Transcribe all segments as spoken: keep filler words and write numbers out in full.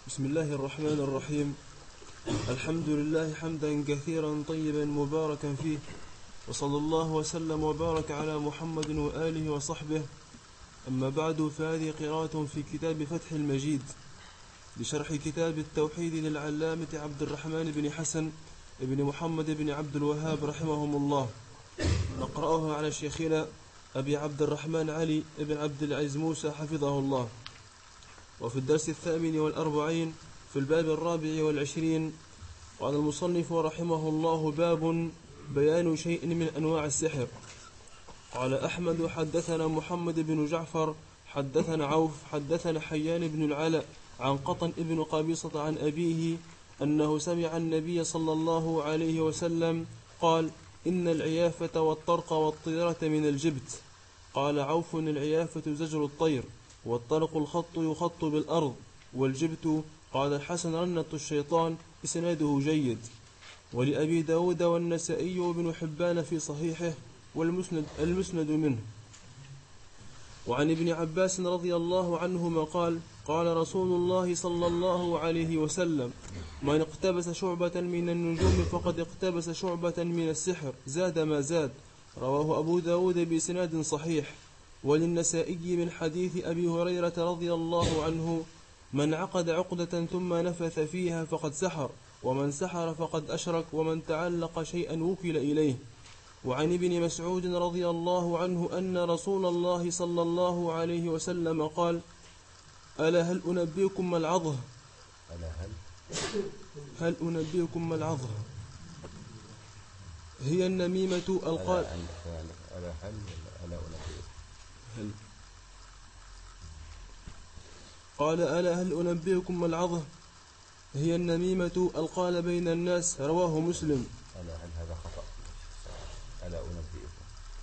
بسم الله الرحمن الرحيم. الحمد لله حمدا كثيرا طيبا مباركا فيه، وصلى الله وسلم وبارك على محمد وآله وصحبه. أما بعد، فهذه قراءة في كتاب فتح المجيد بشرح كتاب التوحيد للعلامة عبد الرحمن بن حسن بن محمد بن عبد الوهاب رحمهم الله. نقرأه على شيخنا أبي عبد الرحمن علي بن عبد العزيز موسى حفظه الله. وفي الدرس الثامن والأربعين في الباب الرابع والعشرين قال المصنف رحمه الله: باب بيان شيء من أنواع السحر. قال أحمد: حدثنا محمد بن جعفر حدثنا عوف حدثنا حيان بن العلاء عن قطن ابن قبيصة عن أبيه أنه سمع النبي صلى الله عليه وسلم قال: إن العيافة والطرق والطيرة من الجبت. قال عوف: العيافة زجر الطير، والطرق الخط يخط بالأرض، والجبت قال الحسن رنة الشيطان، إسناده جيد. ولأبي داود والنسائي وابن حبان في صحيحه والمسند المسند منه. وعن ابن عباس رضي الله عنهما قال: قال رسول الله صلى الله عليه وسلم: من اقتبس شعبة من النجوم فقد اقتبس شعبة من السحر، زاد ما زاد. رواه أبو داود بإسناد صحيح. وللنسائي من حديث أبي هريرة رضي الله عنه: من عقد عقدة ثم نفث فيها فقد سحر، ومن سحر فقد أشرك، ومن تعلق شيئا وكل إليه. وعن ابن مسعود رضي الله عنه أن رسول الله صلى الله عليه وسلم قال: ألا هل أنبئكم ما العظة؟ ألا هل هل أنبئكم ما العظة؟ هي النميمة القال ألا هل ألا أنبئكم هل قال: ألا هل أنبئكم ما العظة؟ هي النميمة القال بين الناس. رواه مسلم. ألا هل هذا خطأ. ألا أنبئكم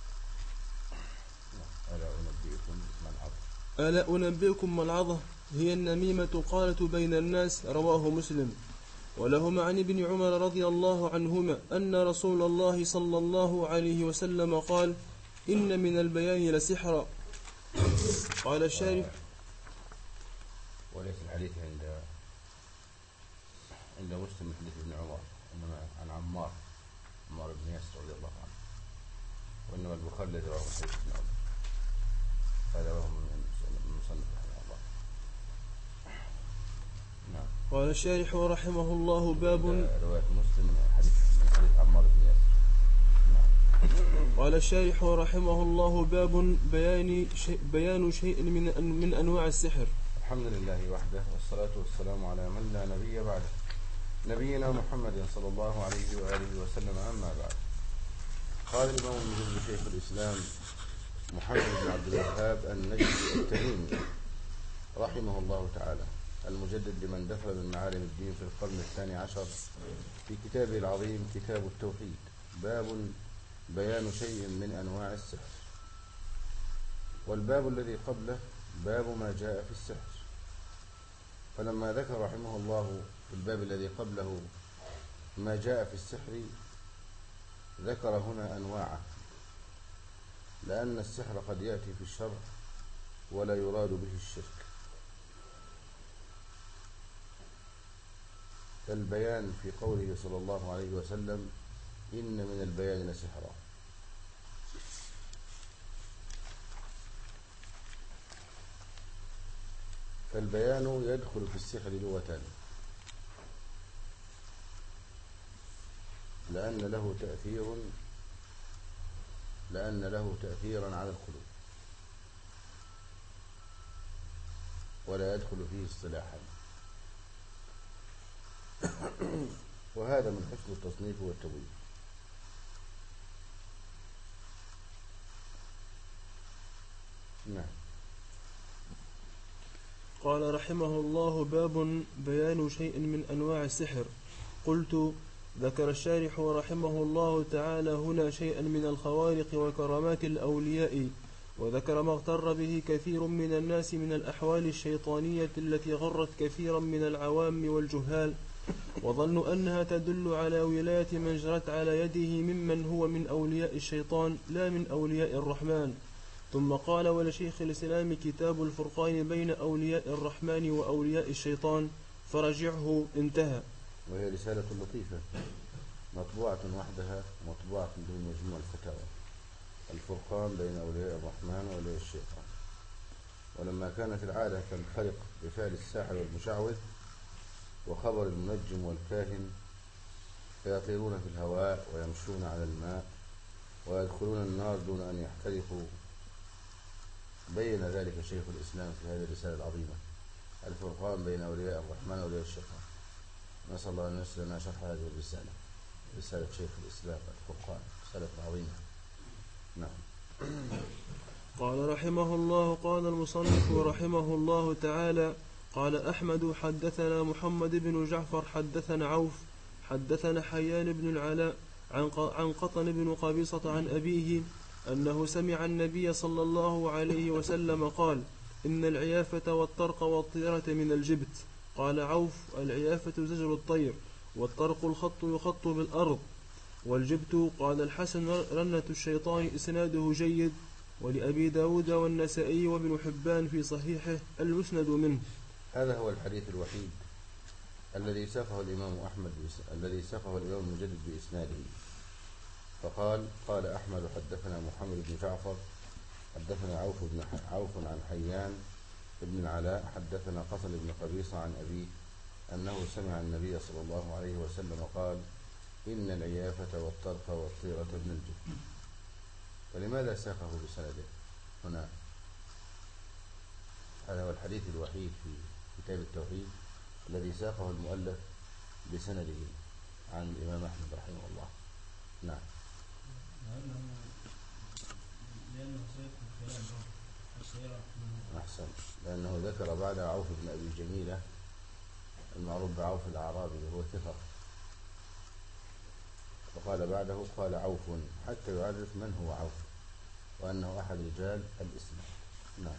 ألا أنبئكم ما العظة ألا أنبئكم ما العظة هي النميمة قالت بين الناس. رواه مسلم. ولهما عن ابن عمر رضي الله عنهما أن رسول الله صلى الله عليه وسلم قال: إن من البيان لسحرا. قال الشارح: وليس الحديث عند عند مسلم من حديث ابن عمر، إنما عن عمار عمار بن ياسر رضي الله عنه، وإنما البخاري الذي رواه حديث ابن عمر. هذا وهو من المصنف رحمه الله. نعم. قال الشارح رحمه الله: باب رواية مسلم من حديث من حديث عمار بن ياسر. نعم. قال الشارح رحمه الله: باب بيان شيء بيان شيء من من أنواع السحر. الحمد لله وحده، والصلاة والسلام على من لا نبي بعده، نبينا محمد صلى الله عليه وآله وسلم. أما بعد، قال الإمام المجدد شيخ الإسلام محمد بن عبد الوهاب النجدي التميمي رحمه الله تعالى، المجدد لمن دخل من معالم الدين في القرن الثاني عشر، في كتابه العظيم كتاب التوحيد: باب بيان شيء من أنواع السحر. والباب الذي قبله باب ما جاء في السحر. فلما ذكر رحمه الله في الباب الذي قبله ما جاء في السحر، ذكر هنا أنواعه، لأن السحر قد يأتي في الشرع ولا يراد به الشرك. فالبيان في قوله صلى الله عليه وسلم: إن من البيان لسحرا. فالبيان يدخل في السحر لغة، لأن له تأثير لأن له تأثيرا على القلوب، ولا يدخل فيه اصطلاحا. وهذا من حسن التصنيف والتبويب. نعم. قال رحمه الله: باب بيان شيء من أنواع السحر. قلت: ذكر الشارح رحمه الله تعالى هنا شيئا من الخوارق وكرامات الأولياء، وذكر ما اغتر به كثير من الناس من الأحوال الشيطانية التي غرت كثيرا من العوام والجهال، وظنوا أنها تدل على ولاية من جرت على يده ممن هو من أولياء الشيطان لا من أولياء الرحمن. ثم قال: ولشيخ الإسلام كتاب الفرقان بين أولياء الرحمن وأولياء الشيطان. فرجعه انتهى. وهي رسالة لطيفة مطبوعة وحدها، مطبوعة ضمن مجموع الفتاوى، الفرقان بين أولياء الرحمن وأولياء الشيطان. ولما كانت العادة تنخرق بفعل الساحر والمشعوذ وخبر المنجم والكاهن فيطيرون في الهواء ويمشون على الماء ويدخلون النار دون أن يحترقوا، بين ذلك شيخ الإسلام في هذه الرسالة العظيمة، الفرقان بين أولياء الرحمن وأولياء الشيطان. نسأل الله أن ييسر لنا شرح هذه الرسالة، رسالة شيخ الإسلام الفرقان، رسالة عظيمة. نعم. قال رحمه الله: قال المصنف رحمه الله تعالى: قال أحمد حدثنا محمد بن جعفر حدثنا عوف حدثنا حيان بن العلاء عن قطن بن قبيصة عن أبيه أنه سمع النبي صلى الله عليه وسلم قال: إن العيافة والطرق والطيرة من الجبت. قال عوف: العيافة زجر الطير، والطرق الخط يخط بالأرض، والجبت. قال الحسن: رنة الشيطان. إسناده جيد. ولأبي داود والنسائي وابن حبان في صحيحه المسند منه. هذا هو الحديث الوحيد الذي ساقه الإمام أحمد الذي ساقه الإمام المجدد بإسناده، فقال: قال أحمد حدثنا محمد بن جعفر حدثنا عوف بن عوف عن حيان بن العلاء حدثنا قتل بن قبيصة عن أبيه أنه سمع النبي صلى الله عليه وسلم قال: إن العيافة والطرق والطيرة من الجبت. فلماذا ساقه بسنده هنا؟ هذا هو الحديث الوحيد في كتاب التوحيد الذي ساقه المؤلف بسنده عن الإمام أحمد رحمه الله. نعم. أحسن، لأنه ذكر بعد عوف بن أبي جميلة المعروف بعوف الأعرابي وهو ثقة، وقال بعده قال عوف حتى يعرف من هو عوف وأنه أحد رجال الإسلام. نعم.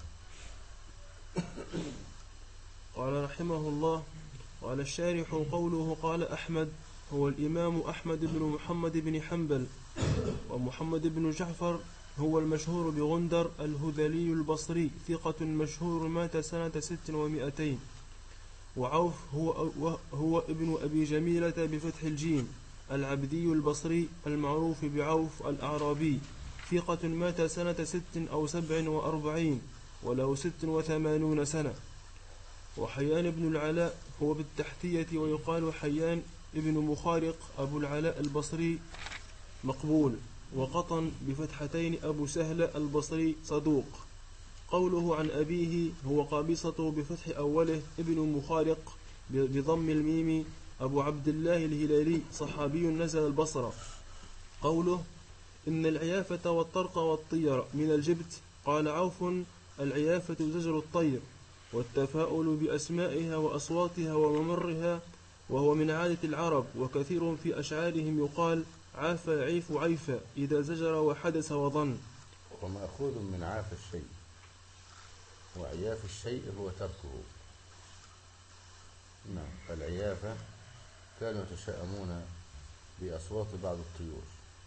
قال رحمه الله: قال الشارح: قوله قال أحمد هو الإمام أحمد بن محمد بن حنبل، ومحمد بن جعفر هو المشهور بغندر الهذلي البصري، ثقة مشهور، مات سنة ست ومائتين. وعوف هو, هو ابن أبي جميلة بفتح الجيم العبدي البصري المعروف بعوف الأعرابي، ثقة، مات سنة ست أو سبع وأربعين وله ست وثمانون سنة. وحيان بن العلاء هو بالتحتية ويقال حيان ابن مخارق أبو العلاء البصري مقبول. وقطن بفتحتين أبو سهل البصري صدوق. قوله عن أبيه هو قابصة بفتح أوله ابن مخارق بضم الميم أبو عبد الله الهلالي، صحابي نزل البصرة. قوله إن العيافة والطرق والطير من الجبت. قال عوف: العيافة زجر الطير، والتفاؤل بأسمائها وأصواتها وممرها، وهو من عادة العرب، وكثير في أشعارهم يقال: عاف يعيف عيفا إذا زجر وحدث وظن. ومأخوذ من عاف الشيء، وعياف الشيء هو تركه. نعم. فالعيافة كانوا يتشائمون بأصوات بعض الطيور،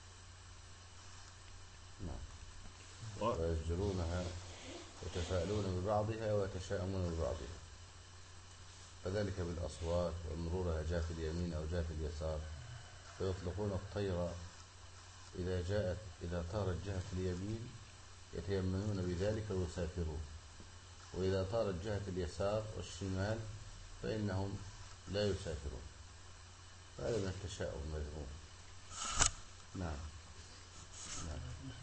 نعم، ويزجرونها يتفاءلون ببعضها ويتشائمون ببعضها، فذلك بالأصوات ومرورها جاء في اليمين أو جاء في اليسار، فيطلقون الطير إذا جاءت إذا طارت جهة اليمين يتيمنون بذلك ويسافرون، وإذا طارت جهة اليسار والشمال فإنهم لا يسافرون. هذا من التشاؤم المذموم. نعم. نعم.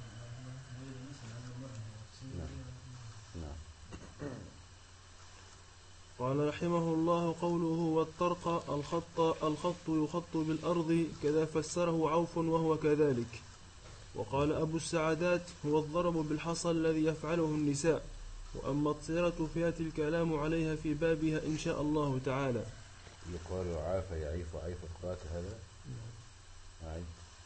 نعم. نعم. قال رحمه الله: قوله والطرق الخط الخط يخط بالأرض، كذا فسره عوف وهو كذلك. وقال أبو السعدات: هو الضرب بالحصى الذي يفعله النساء. وأما الطيرة فيأتي الكلام عليها في بابها إن شاء الله تعالى. يقال عاف يعيف عيف القات هذا. نعم.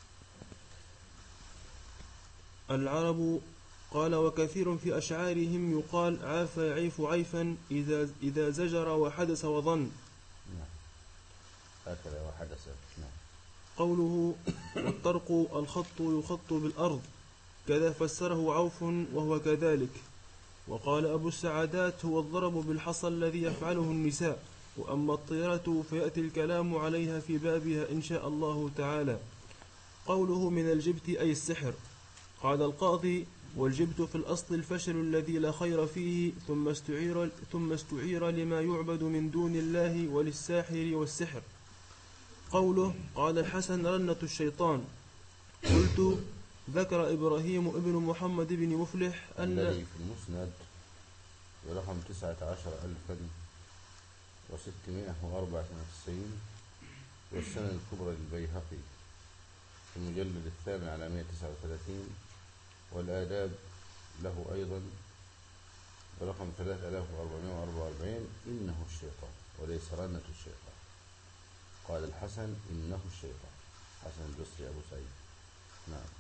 العرب. قال وكثير في أشعارهم يقال: عاف يعيف عيفا إذا إذا زجر وحدث وظن. نعم. هكذا وحدث. نعم. قوله والطرق الخط يخط بالأرض، كذا فسره عوف وهو كذلك. وقال أبو السعدات: هو الضرب بالحصى الذي يفعله النساء، وأما الطيرة فيأتي الكلام عليها في بابها إن شاء الله تعالى. قوله من الجبت أي السحر. قال القاضي: والجبت في الأصل الفشل الذي لا خير فيه، ثم استعير, ثم استعير لما يعبد من دون الله وللساحر والسحر. قوله قال الحسن: رنة الشيطان. قلت: ذكر إبراهيم ابن محمد بن مفلح أن الذي في المسند برقم تسعة عشر ألفا وستمائة وأربعة وتسعين، والسنن الكبرى للبيهقي في المجلد الثامن على مائة وتسعة وثلاثين، والآداب له أيضا برقم ثلاثة آلاف وأربعمائة وأربعة وأربعين، إنه الشيطان وليس رنة الشيطان. قال الحسن: إنه الشيطان. حسن البصري أبو سعيد. نعم.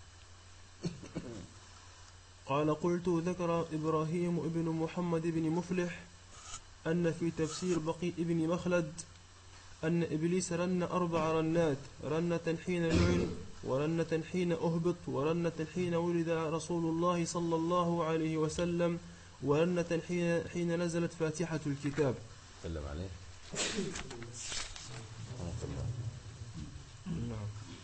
قال: قلت: ذكر إبراهيم ابن محمد بن مفلح أن في تفسير بقي ابن مخلد أن إبليس رن أربع رنات: رنة حين لعن، ورنة حين أهبط، ورنة حين ولد رسول الله صلى الله عليه وسلم، ورنة حين, حين نزلت فاتحة الكتاب. تكلم عليه. نعم.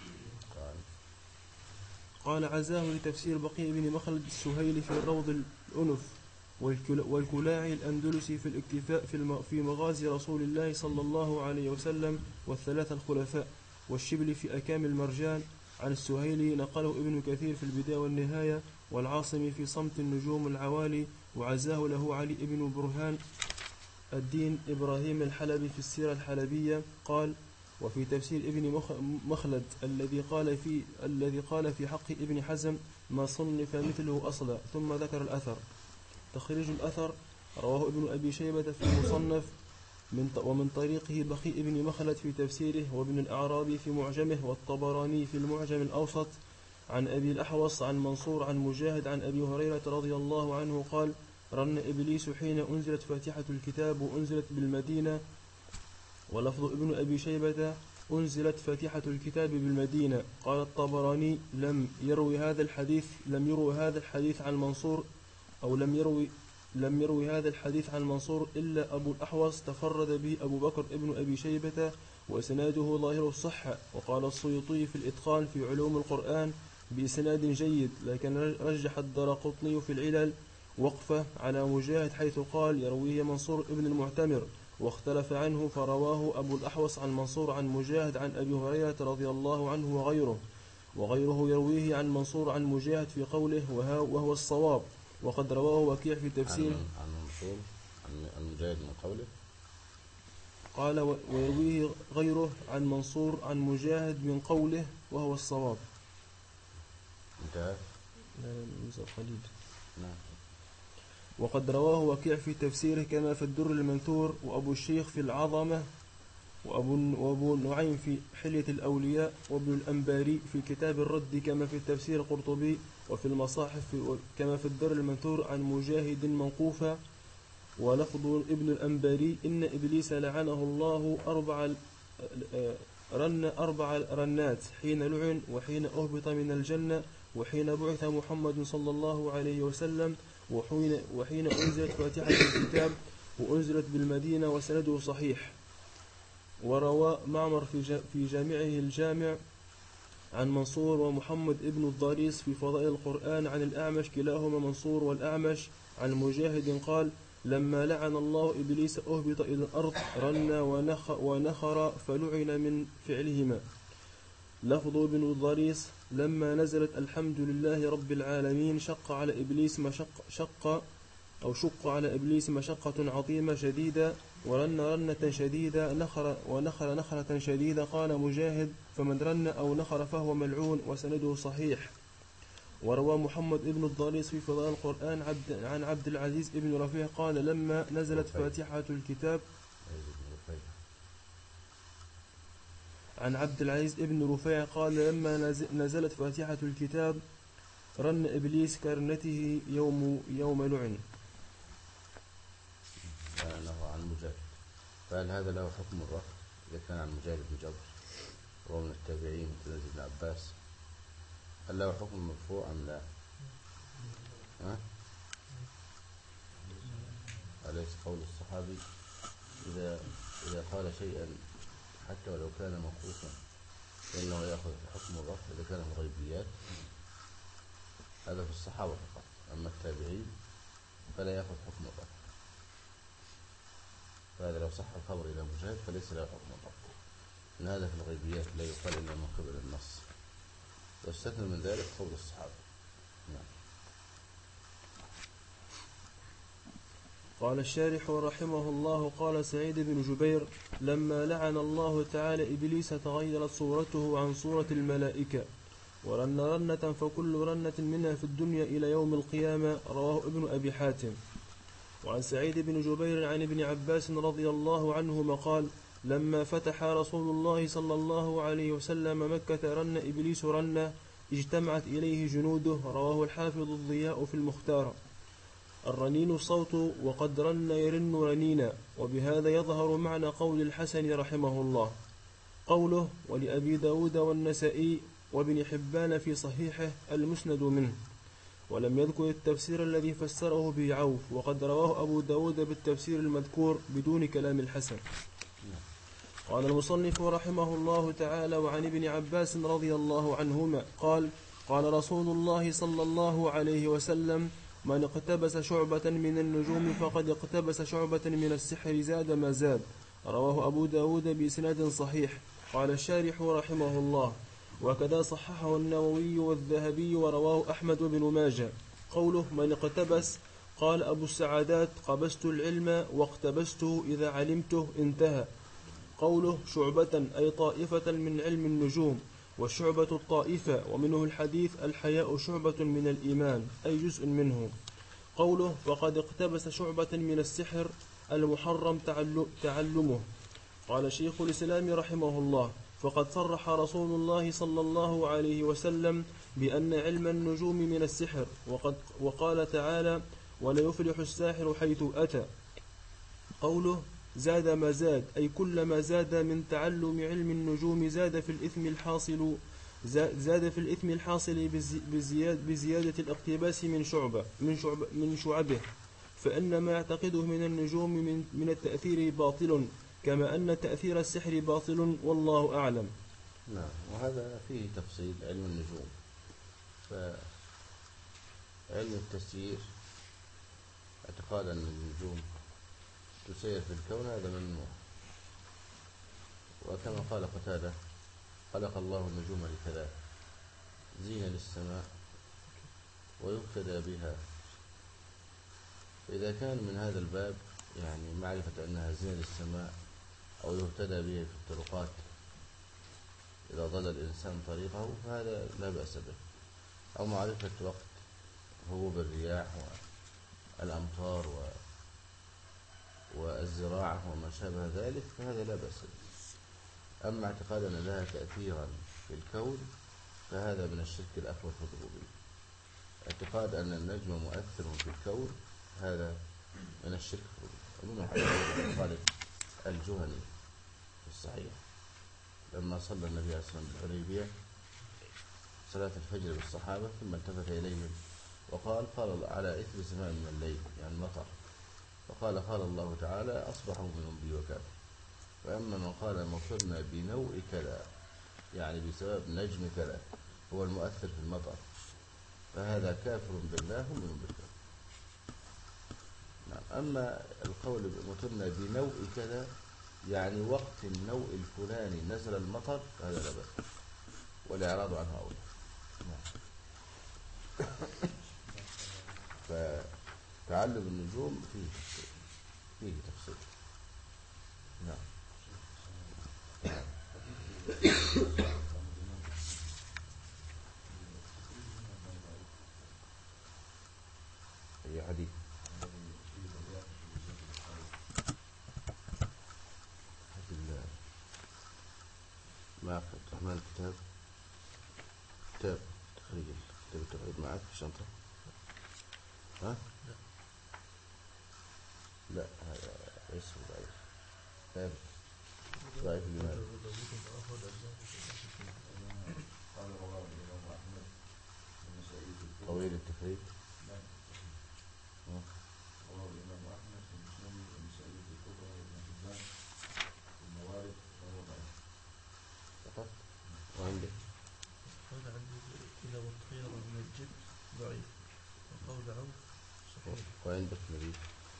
قال: عزاه لتفسير بقي ابن مخلد السهيلي في الروض الأنف، والكلاعي الأندلسي في الاكتفاء في مغازي رسول الله صلى الله عليه وسلم والثلاثة الخلفاء، والشبل في أكام المرجان. عن السهيلي نقله ابن كثير في البداية والنهاية، والعاصمي في صمت النجوم العوالي، وعزاه له علي ابن برهان الدين إبراهيم الحلبي في السيرة الحلبية. قال: وفي تفسير ابن مخلد الذي قال في الذي قال في حق ابن حزم ما صنف مثله أصلا. ثم ذكر الأثر. تخريج الأثر: رواه ابن أبي شيبة في المصنف من ومن طريقه بقي ابن مخلد في تفسيره، وابن الأعرابي في معجمه، والطبراني في المعجم الأوسط عن أبي الأحوص عن منصور عن مجاهد عن أبي هريرة رضي الله عنه قال: رن إبليس حين أنزلت فاتحة الكتاب وأنزلت بالمدينة. ولفظ ابن أبي شيبة: أنزلت فاتحة الكتاب بالمدينة. قال الطبراني: لم يروي هذا الحديث لم يروي هذا الحديث عن منصور أو لم يروي لم يروي هذا الحديث عن منصور إلا أبو الأحوص، تفرد به أبو بكر ابن أبي شيبة، وإسناده ظاهر الصحة. وقال السيوطي في الإتقان في علوم القرآن بإسناد جيد، لكن رجح الدارقطني في العلل وقفه على مجاهد حيث قال: يرويه منصور ابن المعتمر، واختلف عنه فرواه أبو الأحوص عن منصور عن مجاهد عن أبي هريرة رضي الله عنه وغيره وغيره يرويه عن منصور عن مجاهد في قوله وهو الصواب. وقد رواه وكيع في تفسير عن منصور عن مجاهد من قوله. قال: ويرويه غيره عن منصور عن مجاهد من قوله وهو الصواب. انتهى. قليل. نعم. وقد رواه وكيع في تفسيره كما في الدر المنثور، وأبو الشيخ في العظمة، وأبو, وأبو نعيم في حلية الأولياء، وابن الأنباري في كتاب الرد كما في التفسير القرطبي، وفي المصاحف كما في الدر المنثور عن مجاهد موقوفا. ولفظ ابن الأنباري: إن إبليس لعنه الله أربع رن أربع رنات: حين لعن، وحين أهبط من الجنة، وحين بعث محمد صلى الله عليه وسلم، وحين, وحين أنزلت فاتحة الكتاب، وأنزلت بالمدينة. وسنده صحيح. وروى معمر في جامعه الجامع عن منصور ومحمد ابن الضريس في فضائل القرآن عن الأعمش، كلاهما منصور والأعمش عن مجاهد قال: لما لعن الله إبليس أهبط إلى الأرض، رن ونخر فلعن من فعلهما. لفظ ابن الضريس: لما نزلت الحمد لله رب العالمين شق على إبليس مشق شق أو شق على إبليس مشقة عظيمة شديدة، ورن رنة شديدة، نخر ونخر نخرة شديدة. قال مجاهد: فمن رن أو نخر فهو ملعون. وسنده صحيح. وروى محمد ابن الضريس في فضائل القرآن عبد عن عبد العزيز ابن رفيع قال: لما نزلت فاتحة الكتاب عن عبد العزيز ابن رفيع قال: لما نزلت فاتحة الكتاب رن إبليس كرنته يوم يوم لعن. له عن مجاهد، فهل هذا له حكم الرفع إذا كان عن مجاهد بن جبر وهو من التابعين مثل ابن عباس؟ هل له حكم مرفوع أم لا؟ ها؟ أليس قول الصحابي إذا إذا قال شيئا حتى ولو كان موقوفا فإنه يأخذ حكم الرفع إذا كان من الغيبيات، هذا في الصحابة فقط. أما التابعين فلا يأخذ حكم الرفع، فهذا لو صح الخبر إلى مجاهد فليس له حكم الرفع، إن هذا في الغيبيات لا يقال إلا من قبل النص، واستثنى من ذلك قول الصحابة. نعم. قال الشارح رحمه الله: قال سعيد بن جبير: لما لعن الله تعالى إبليس تغيرت صورته عن صورة الملائكة، ورن رنة فكل رنة منها في الدنيا إلى يوم القيامة. رواه ابن أبي حاتم. وعن سعيد بن جبير عن ابن عباس رضي الله عنهما قال: لما فتح رسول الله صلى الله عليه وسلم مكة رن إبليس رنة اجتمعت إليه جنوده. رواه الحافظ الضياء في المختار. الرنين الصوت، وقد رن يرن رنينا، وبهذا يظهر معنى قول الحسن رحمه الله. قوله: ولأبي داود والنسائي وابن حبان في صحيحه المسند منه. ولم يذكر التفسير الذي فسره به عوف، وقد رواه أبو داود بالتفسير المذكور بدون كلام الحسن. قال المصنف رحمه الله تعالى: وعن ابن عباس رضي الله عنهما قال: قال رسول الله صلى الله عليه وسلم: من اقتبس شعبة من النجوم فقد اقتبس شعبة من السحر زاد ما زاد. رواه أبو داود بإسناد صحيح. قال الشارح رحمه الله: وكذا صححه النووي والذهبي ورواه أحمد بن ماجه. قوله من اقتبس، قال أبو السعادات: قبست العلم واقتبسته إذا علمته، انتهى. قوله شعبة أي طائفة من علم النجوم، والشعبة الطائفة، ومنه الحديث: الحياء شعبة من الإيمان، أي جزء منه. قوله وقد اقتبس شعبة من السحر، المحرم تعلمه. قال شيخ الإسلام رحمه الله: فقد صرح رسول الله صلى الله عليه وسلم بأن علم النجوم من السحر، وقد وقال تعالى: ولا يفلح الساحر حيث أتى. قوله زاد ما زاد، أي كلما زاد من تعلم علم النجوم زاد في الإثم الحاصل زاد في الإثم الحاصل بزياد بزيادة الاقتباس من شعبة من شعب من شعبه، فإن ما يعتقده من النجوم من, من التأثير باطل، كما أن تأثير السحر باطل، والله أعلم. نعم. وهذا فيه تفصيل علم النجوم. فعلم التسيير، اعتقاد أن النجوم تسير في الكون، هذا ممنوع. وكما قال قتادة: خلق الله النجوم لثلاث: زينة للسماء ويهتدى بها. فإذا كان من هذا الباب، يعني معرفة أنها زينة للسماء أو يهتدى بها في الطرقات إذا ضل الإنسان طريقه، فهذا لا بأس به. أو معرفة وقت هبوب الرياح والأمطار و والزراعة وما شابه ذلك، فهذا لا بأس به. أما اعتقاد أن لها تأثيرا في الكون فهذا من الشرك الأكبر في الربوبية. اعتقاد أن النجم مؤثر في الكون هذا من الشرك في الربوبية. ومن حديث خالد الجهني في الصحيح لما صلى النبي عليه الصلاة والسلام بالحديبية صلاة الفجر بالصحابة، ثم التفت إليهم وقال: قال على إثر سماء من الليل، يعني مطر. فقال: قال الله تعالى: أصبحوا من بي وكافر. وأما من قال مطرنا بنوء كذا، يعني بسبب نجم كذا، هو المؤثر في المطر، فهذا كافر بالله ومؤمن بالله. نعم. أما القول مطرنا بنوء كذا، يعني وقت النوء الفلاني نزل المطر، فهذا لا بأس، والإعراض عنه أولى. نعم. فتعلم النجوم فيه فيه تفصيل. نعم. أي حديث؟ ما أخذت رحمن الكتاب كتاب تخريج كتاب التوحيد معك في الشنطة؟ ها؟ لا لا، هذا اسمه ضعيف. ثابت ضعيف لماذا؟ طويل التخريج. عندك نريد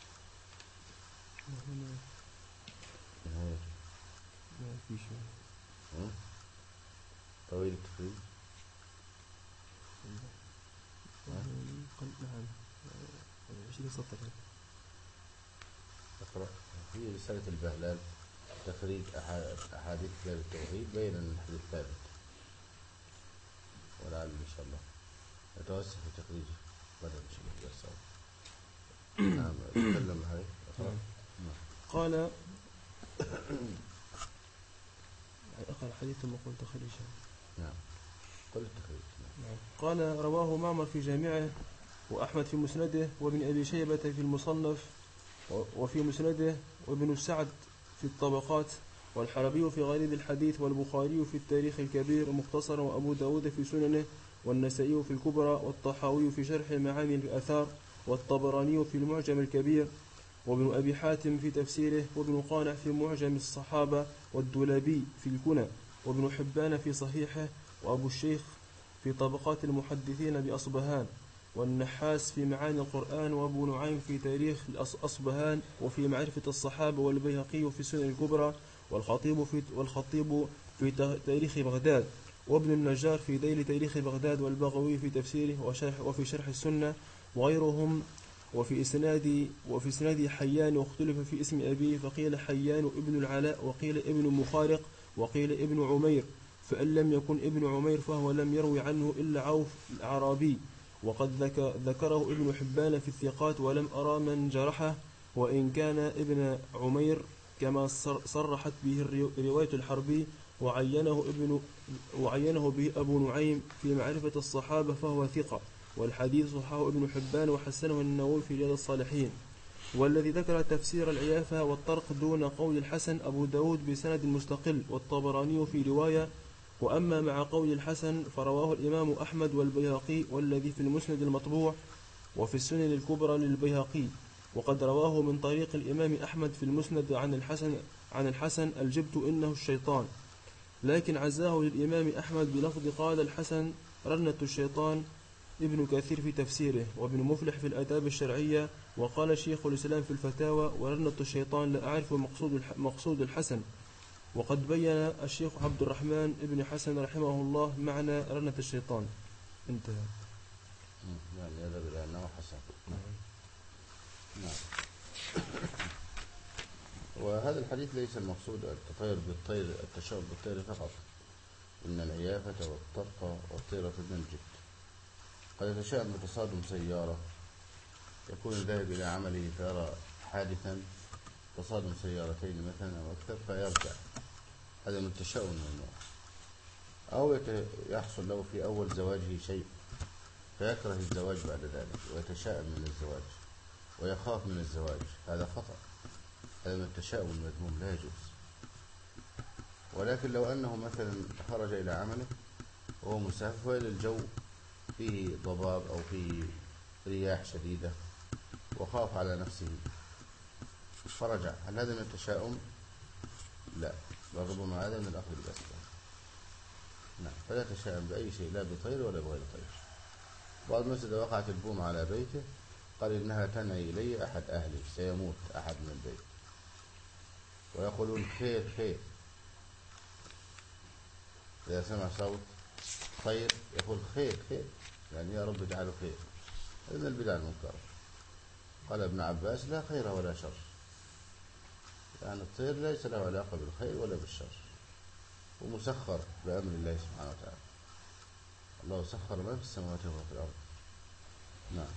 هنا نهاية ما في شيء. ها؟ طويل التخريج قل نعم عشرين سطر. اقرأ في رسالة البهلال تخريج أحا- أحاديث كتاب التوحيد بين أن الحديث ثابت، ولعل إن شاء الله نتوسع في تخريجه بدل إن شاء الله درس أول. نعم تكلم هاي اقرأ. نعم. قال أقرأ الحديث ثم قلت تخريجا. نعم قل التخريج. نعم. قال رواه معمر في جامعه وأحمد في مسنده وابن أبي شيبة في المصنف وفي مسنده وابن سعد في الطبقات والحربي في غريب الحديث والبخاري في التاريخ الكبير مختصرا وأبو داود في سننه والنسائي في الكبرى والطحاوي في شرح معاني الآثار والطبراني في المعجم الكبير وابن أبي حاتم في تفسيره وابن قانع في معجم الصحابة والدولابي في الكنى وابن حبان في صحيحه وأبو الشيخ في طبقات المحدثين بأصبهان والنحاس في معاني القرآن وأبو نعيم في تاريخ أصبهان وفي معرفة الصحابة والبيهقي في السنن الكبرى والخطيب في والخطيب في تاريخ بغداد وابن النجار في ذيل تاريخ بغداد والبغوي في تفسيره وشرح وفي شرح السنة وغيرهم. وفي إسناد وفي إسناد حيان واختلف في اسم أبيه فقيل حيان ابن العلاء وقيل ابن مخارق وقيل ابن عمير، فإن لم يكن ابن عمير فهو لم يروي عنه إلا عوف الأعرابي، وقد ذكره ابن حبان في الثقات ولم أرى من جرحه، وإن كان ابن عمير كما صرحت به رواية الحربي وعينه ابن وعينه به أبو نعيم في معرفة الصحابة فهو ثقة، والحديث صححه ابن حبان وحسنه النووي في رياض الصالحين. والذي ذكر تفسير العيافة والطرق دون قول الحسن أبو داود بسند مستقل والطبراني في رواية، وأما مع قول الحسن فرواه الإمام أحمد والبيهقي والذي في المسند المطبوع وفي السنن الكبرى للبيهقي، وقد رواه من طريق الإمام أحمد في المسند عن الحسن عن الحسن الجبت إنه الشيطان، لكن عزاه للإمام أحمد بلفظ قال الحسن رنة الشيطان ابن كثير في تفسيره وابن مفلح في الآداب الشرعية، وقال شيخ الإسلام في الفتاوى ورنة الشيطان لا أعرف مقصود مقصود الحسن، وقد بين الشيخ عبد الرحمن ابن حسن رحمه الله معنى رنة الشيطان. انتهى. يعني هذا بأنه حسن. نعم. وهذا الحديث ليس المقصود التطير بالطير التشاؤم بالطير فقط، إن العيافة والطرق والطيرة من الجبت. قد يتشاءم بتصادم سيارة، يكون الذاهب إلى عمله فيرى حادثا تصادم سيارتين مثلا أو أكثر فيرجع، هذا من التشاؤم من النوع. أو يحصل له في أول زواجه شيء فيكره الزواج بعد ذلك ويتشاءم من الزواج ويخاف من الزواج، هذا خطأ، هذا من التشاؤم المذموم لا يجوز. ولكن لو أنه مثلا خرج إلى عمله وهو مسافر وإلى الجو فيه ضباب أو فيه رياح شديدة وخاف على نفسه فرجع، هل هذا من التشاؤم؟ لا، بل ربما هذا من الأخذ بالأسباب. نعم، فلا تشاءم بأي شيء لا بطير ولا بغير طير. بعض الناس إذا وقعت البوم على بيته قال إنها تنعي إلي أحد أهلي، سيموت أحد من البيت، ويقولون خير خير. إذا سمع صوت طير يقول خير خير، يعني يا رب اجعله خير. هذا من البدع المنكرة. قال ابن عباس لا خير ولا شر، يعني الطير ليس له علاقة بالخير ولا بالشر، ومسخر بأمر الله سبحانه وتعالى. الله سخر ما في السماوات وما في الأرض. نعم.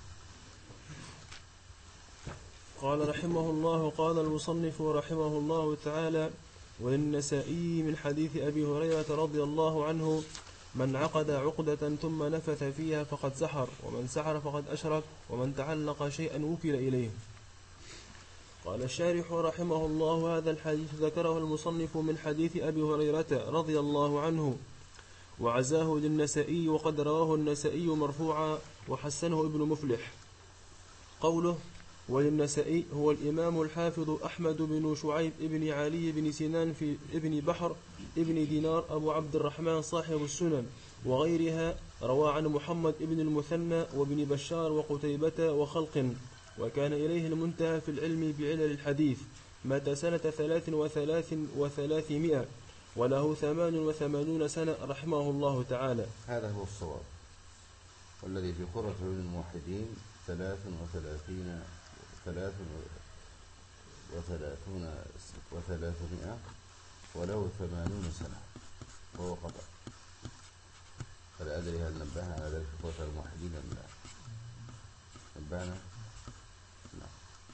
قال رحمه الله قال المصنف رحمه الله تعالى: وللنسائي من حديث أبي هريرة رضي الله عنه: من عقد عقدة ثم نفث فيها فقد سحر، ومن سحر فقد أشرك، ومن تعلق شيئا وكل إليه. قال الشارح رحمه الله: هذا الحديث ذكره المصنف من حديث أبي هريرة رضي الله عنه وعزاه للنسائي، وقد رواه النسائي مرفوعا وحسنه ابن مفلح. قوله وللنسائي هو الإمام الحافظ أحمد بن شعيب ابن علي بن سنان في ابن بحر ابن دينار أبو عبد الرحمن صاحب السنن وغيرها، روى عن محمد ابن المثنى وابن بشار وقتيبة وخلق، وكان إليه المنتهى في العلم بعلل الحديث. مات سنة ثلاث وثلاث وثلاثمائة وله ثمان وثمانون سنة رحمه الله تعالى. هذا هو الصواب، والذي في قرة عيون الموحدين ثلاث وثلاثين ثلاث وثلاثون وثلاثمائة وله ثمانون سنة وهو قطع. فلا أدري هل نبهنا على ذلك في قرة الموحدين أم لا؟ نبهنا؟ نعم.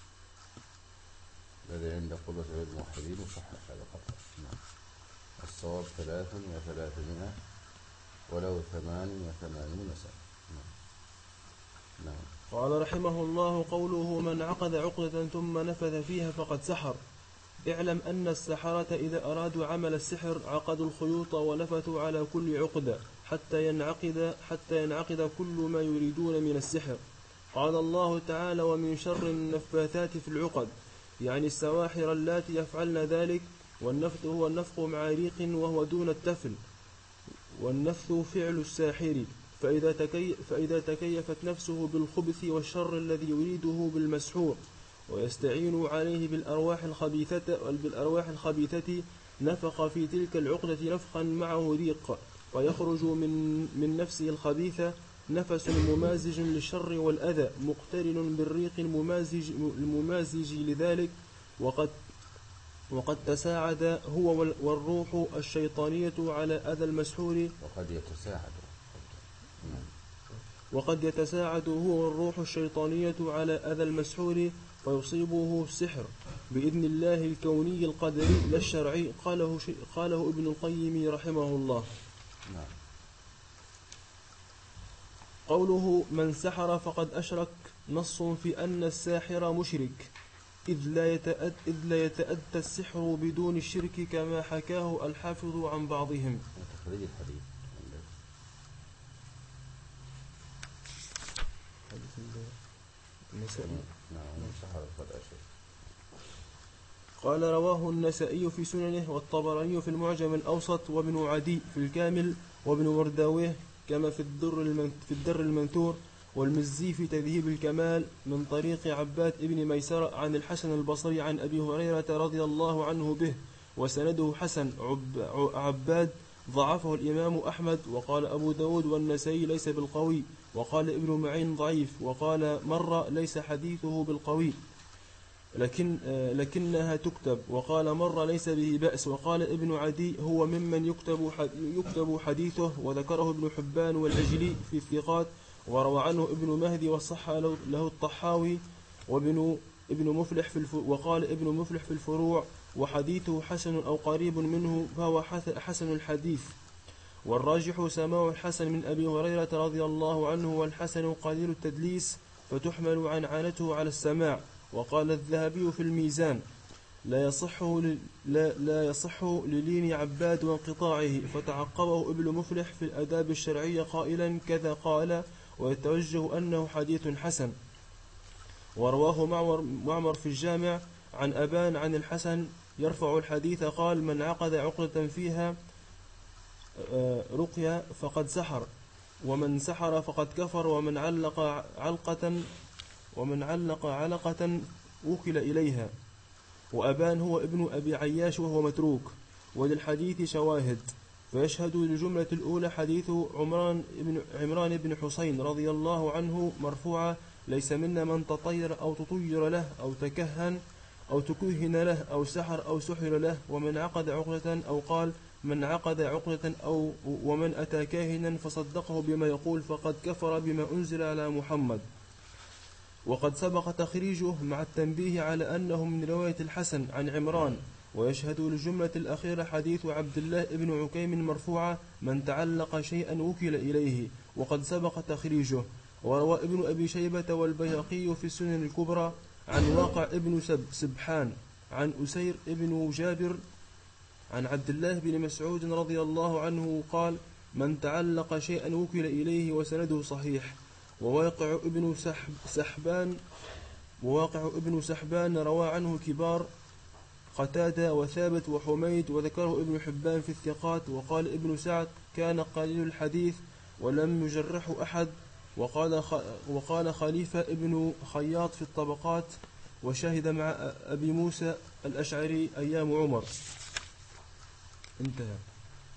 الذي عند قرة عيون الموحدين وصحح هذا قطع. نعم. الصواب ثلاث وثلاثمائة وله ثمان وثمانون سنة. نعم. نعم. قال رحمه الله: قوله من عقد عقدة ثم نفذ فيها فقد سحر. اعلم أن السحرة إذا أرادوا عمل السحر عقدوا الخيوط ونفثوا على كل عقدة حتى ينعقد حتى ينعقد كل ما يريدون من السحر. قال الله تعالى: ومن شر النفاثات في العقد، يعني السواحر اللاتي يفعلن ذلك. والنفث هو النفخ مع ريق وهو دون التفل، والنفث فعل الساحر. فإذا, تكي فإذا تكيفت نفسه بالخبث والشر الذي يريده بالمسحور ويستعين عليه بالأرواح الخبيثة بالأرواح الخبيثة نفخ في تلك العقدة نفخا معه ريق، ويخرج من من نفسه الخبيثة نفس ممازج للشر والأذى مقترن بالريق الممازج, الممازج لذلك. وقد وقد تساعد هو والروح الشيطانية على أذى المسحور وقد يتساعد وقد يتساعد هو والروح الشيطانية على أذى المسحور فيصيبه السحر بإذن الله الكوني القدري لا الشرعي. قاله, قاله ابن القيم رحمه الله. نعم. قوله من سحر فقد أشرك نص في أن الساحر مشرك، إذ لا يتأتى, إذ لا يتأتى السحر بدون الشرك كما حكاه الحافظ عن بعضهم. تخريج الحديث قال رواه النسائي في سننه والطبراني في المعجم الأوسط وابن عدي في الكامل وابن ورداويه كما في الدر في الدر المنثور والمزي في تذهيب الكمال من طريق عباد ابن ميسرة عن الحسن البصري عن أبي هريرة رضي الله عنه به، وسنده حسن. عباد ضعفه الإمام أحمد، وقال أبو داود والنسائي ليس بالقوي، وقال ابن معين ضعيف، وقال مرة ليس حديثه بالقوي لكن لكنها تكتب، وقال مرة ليس به بأس، وقال ابن عدي هو ممن يكتب يكتب حديثه، وذكره ابن حبان والعجلي في الثقات، وروى عنه ابن مهدي وصح له الطحاوي وابن ابن مفلح في الف... وقال ابن مفلح في الفروع وحديثه حسن أو قريب منه فهو حسن الحديث. والراجح سماع الحسن من أبي هريرة رضي الله عنه، والحسن قليل التدليس فتحمل عنعنته على السماع. وقال الذهبي في الميزان لا يصح لا, لا يصح للين عباد وانقطاعه، فتعقبه ابن مفلح في الأداب الشرعية قائلا كذا قال، ويتوجه أنه حديث حسن. ورواه معمر, معمر في الجامع عن أبان عن الحسن يرفع الحديث قال: من عقد عقدة فيها رقية فقد سحر، ومن سحر فقد كفر، ومن علق علقة ومن علق علقة وكل إليها. وأبان هو ابن أبي عياش وهو متروك، وللحديث شواهد. فيشهد للجملة الأولى حديث عمران بن عمران بن حسين رضي الله عنه مرفوعة: ليس منا من تطير أو تطير له أو تكهن أو تكهن له أو سحر أو سحر له، ومن عقد عقدة، أو قال من عقد عقدة، أو ومن أتى كاهنا فصدقه بما يقول فقد كفر بما أنزل على محمد. وقد سبق تخريجه مع التنبيه على أنه من رواية الحسن عن عمران. ويشهد للجملة الأخيرة حديث عبد الله بن عكيم مرفوعة: من تعلق شيئا وكل إليه، وقد سبق تخريجه. وروى ابن أبي شيبة والبيهقي في السنن الكبرى عن واقع ابن سبحان عن أسير ابن جابر عن عبد الله بن مسعود رضي الله عنه قال: من تعلق شيئا وكل إليه، وسنده صحيح. وواقع ابن سحبان وواقع ابن سحبان روى عنه كبار قتادة وثابت وحميد، وذكره ابن حبان في الثقات. وقال ابن سعد: كان قليل الحديث ولم يجرحه أحد، وقال وقال خليفة ابن خياط في الطبقات وشهد مع أبي موسى الأشعري أيام عمر. انتهى.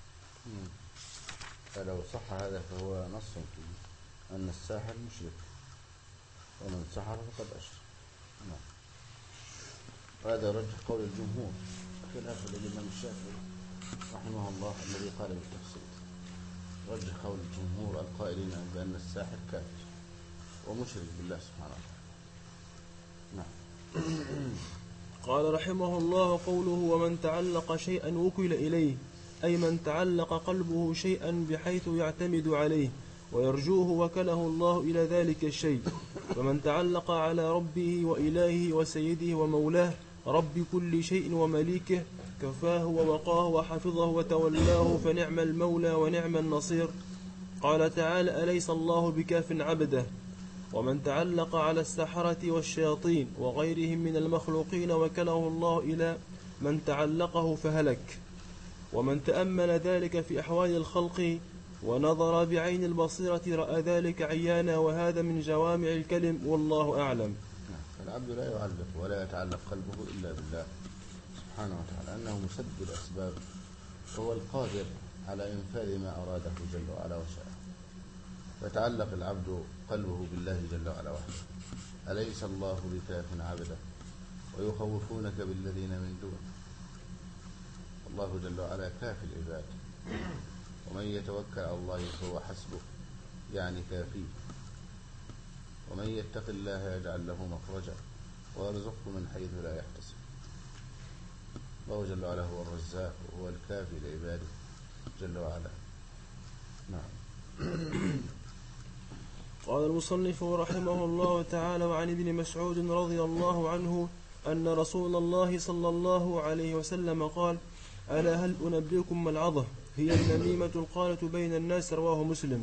فلو صح هذا فهو نص في أن الساحر مشرك، ومن سحر فقد أشرك. نعم. هذا رجح قول الجمهور خلاف الإمام الشافعي رحمه الله الذي قال بالتفسير. رجح قول الجمهور القائلين بأن الساحر كافر ومشرك بالله سبحانه وتعالى. نعم. قال رحمه الله قوله ومن تعلق شيئا وكل إليه، أي من تعلق قلبه شيئا بحيث يعتمد عليه ويرجوه وكله الله إلى ذلك الشيء. فمن تعلق على ربه وإلهه وسيده ومولاه رب كل شيء ومليكه كفاه ووقاه وحفظه وتولاه فنعم المولى ونعم النصير. قال تعالى أليس الله بكاف عبده. ومن تعلق على السحرة والشياطين وغيرهم من المخلوقين وكله الله إلى من تعلقه فهلك. ومن تأمل ذلك في أحوال الخلق ونظر بعين البصيرة رأى ذلك عيانا، وهذا من جوامع الكلم والله أعلم. العبد لا يعلق ولا يتعلق قلبه إلا بالله سبحانه وتعالى، أنه مسبب الأسباب وهو القادر على إنفاذ ما أراده جل وعلا وشاء. فتعلق العبد قلبه بالله جل وعلا وحده. أليس الله بكاف عبده ويخوفونك بالذين من دونه. الله جل وعلا كافي العباد، ومن يتوكل على الله فهو حسبه، يعني كافيه. ومن يتق الله يجعل له مخرجا ويرزقه من حيث لا يحتسب. الله جل وعلا هو الرزاق وهو الكافي لعباده جل وعلا. نعم. قال المصنف رحمه الله تعالى وعن ابن مسعود رضي الله عنه أن رسول الله صلى الله عليه وسلم قال ألا هل أنبئكم ما العظة هي النميمة القالة بين الناس، رواه مسلم.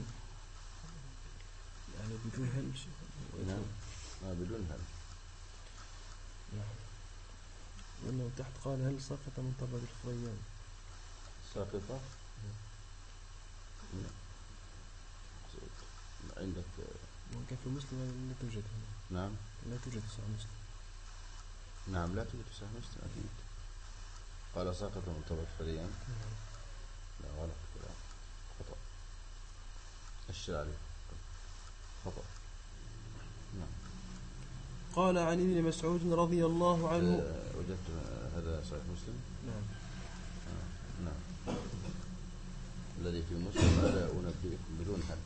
يعني بدون هل نعم ما بدون هل. نعم. وأنه تحت قال هل سقط من طبق الفريان. ساقطة عندك ممكن في مسلم لا توجد هنا. نعم لا توجد صحيح مسلم. نعم لا توجد صحيح مسلم أكيد. قال ساقط من طبق الفريان. لا غلط كلام خطأ. أشر عليه خطأ. نعم. قال عن ابن مسعود رضي الله عنه أه وجدت هذا صحيح مسلم. نعم. آه. نعم. الذي في مسلم ألا أنبئكم بدون هل.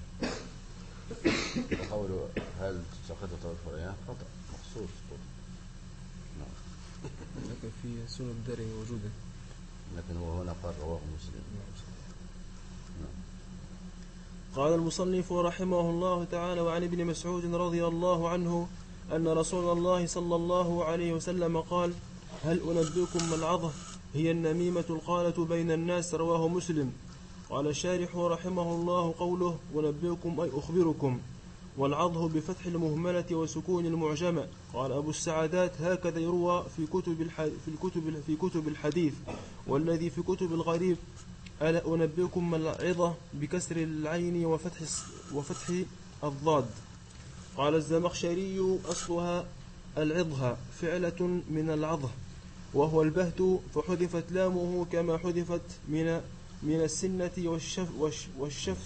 وقوله هل سقط طبق الفريان خطأ مخصوص. نعم. لكن في سنن الدارمي موجودة، لكن هو هنا قال رواه مسلم. نعم. قال المصنف رحمه الله تعالى وعن ابن مسعود رضي الله عنه أن رسول الله صلى الله عليه وسلم قال هل أنبئكم ما العظة هي النميمة القالة بين الناس، رواه مسلم. قال الشارح رحمه الله قوله أنبئكم أي أخبركم، والعظه بفتح المهملة وسكون المعجمة. قال أبو السعادات هكذا يروى في كتب الح... في الكتب في كتب الحديث، والذي في كتب الغريب ألا أنبئكم ما العظة بكسر العين وفتح وفتح الضاد. قال الزمخشري أصلها العظها فعلة من العظه وهو البهت، فحذفت لامه كما حذفت من من السنة والشف والشف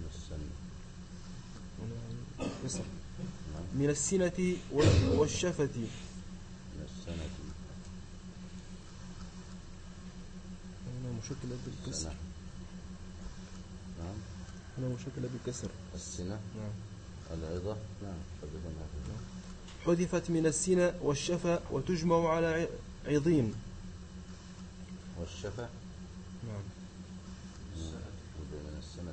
من السنة والشفة. من السنة هنا مشكلة بالكسر. نعم. هنا مشكلة بالكسر. السنة. نعم. العظة. نعم. حذفت من السنة والشفة وتجمع على عظين. والشفة. نعم. من السنة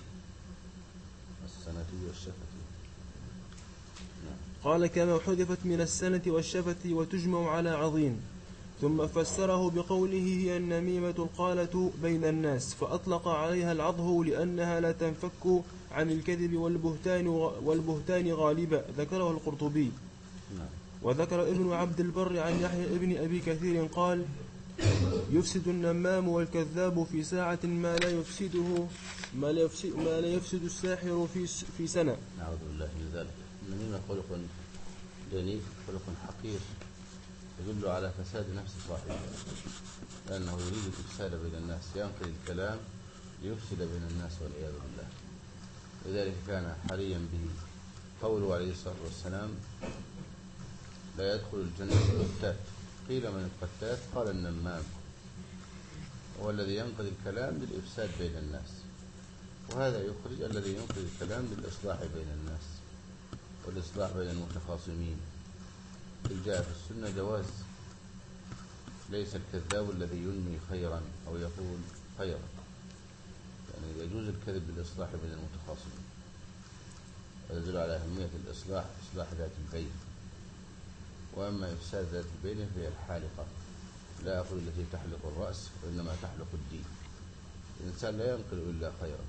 السنة والشفة. نعم. قال كما حذفت من السنة والشفة وتجمع على عظيم. ثم فسره بقوله هي النميمة القالة بين الناس، فأطلق عليها العظه لأنها لا تنفك عن الكذب والبهتان والبهتان غالبا، ذكره القرطبي. نعم. وذكر ابن عبد البر عن يحيى ابن أبي كثير قال يفسد النمام والكذاب في ساعة ما لا يفسده ما لا يفسد, ما لا يفسد الساحر في في سنة. نعوذ بالله من ذلك. النميمة خلق دنيء، خلق حقير، يدل على فساد نفس صاحبه، لأنه يريد الإفساد بين الناس، ينقل الكلام ليفسد بين الناس والعياذ بالله. لذلك كان حريا به قوله عليه الصلاة والسلام: لا يدخل الجنة القتات. قيل: من القتات؟ قال: النمام، هو الذي ينقل الكلام للإفساد بين الناس، وهذا يخرج الذي ينقل الكلام للإصلاح بين الناس والإصلاح بين المتخاصمين. إذ جاء في السنة جواز، ليس الكذاب الذي ينمي خيرا أو يقول خيرا، يعني يجوز الكذب بالإصلاح بين المتخاصمين، ويدل على أهمية الإصلاح، إصلاح ذات البين. وأما إفساد ذات البين فهي الحالقة، لا أقول التي تحلق الرأس، وإنما تحلق الدين. الإنسان لا ينقل إلا خيرا،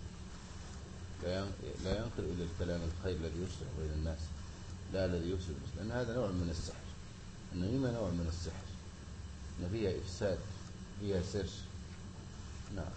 لا ينقل إلا الكلام الخير الذي يصلح بين الناس، لا الذي يفسد، لأن هذا نوع من السحر. النميمة نوع من السحر، إن فيها إفساد، فيها سر. نعم.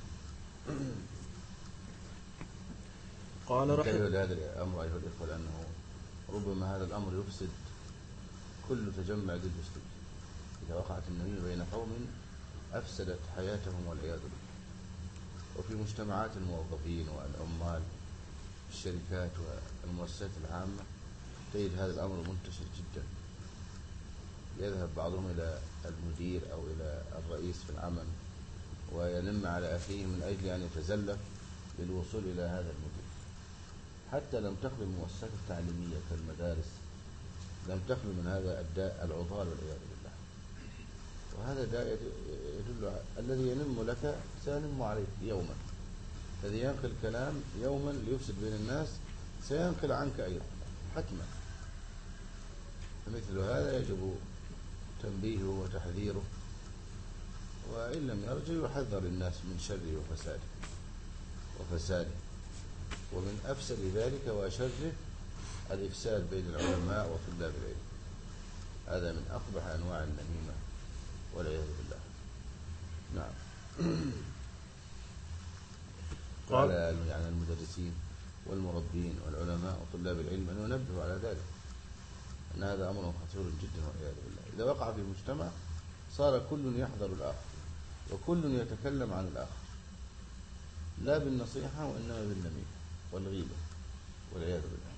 قال رحمه الله لهذا الأمر أيها الإخوة، لأنه ربما هذا الأمر يفسد كل تجمع ضد الأسلوب. إذا وقعت النميمة بين قوم أفسدت حياتهم والعياذ بالله. وفي مجتمعات الموظفين والعمال، الشركات والمؤسسات العامة، تجد هذا الأمر منتشر جدا. يذهب بعضهم إلى المدير أو إلى الرئيس في العمل وينم على أخيه من أجل أن يتزلف للوصول إلى هذا المدير. حتى لم تخلو المؤسسات التعليمية كالمدارس، لم تخلو من هذا الداء العضال والعياذ بالله. وهذا داء يدل على الذي ينم لك سينم عليك يوما، الذي ينقل كلام يوما ليفسد بين الناس سينقل عنك أيضا حتما. فمثل هذا يجب تنبيهه وتحذيره، وإن لم يرجع يحذر الناس من شره وفساده وفساده ومن أفسد ذلك وشره الإفساد بين العلماء وطلاب العلم. هذا من أقبح أنواع النميمة والعياذ بالله. نعم. قال يعني المدرسين والمربين والعلماء وطلاب العلم أن ينبهوا على ذلك، أن هذا أمر خطير جدا والعياذ بالله. إذا وقع في مجتمع صار كل يحذر الآخر وكل يتكلم عن الآخر، لا بالنصيحة وإنما بالنميمة والغيبة والعياذ بالله.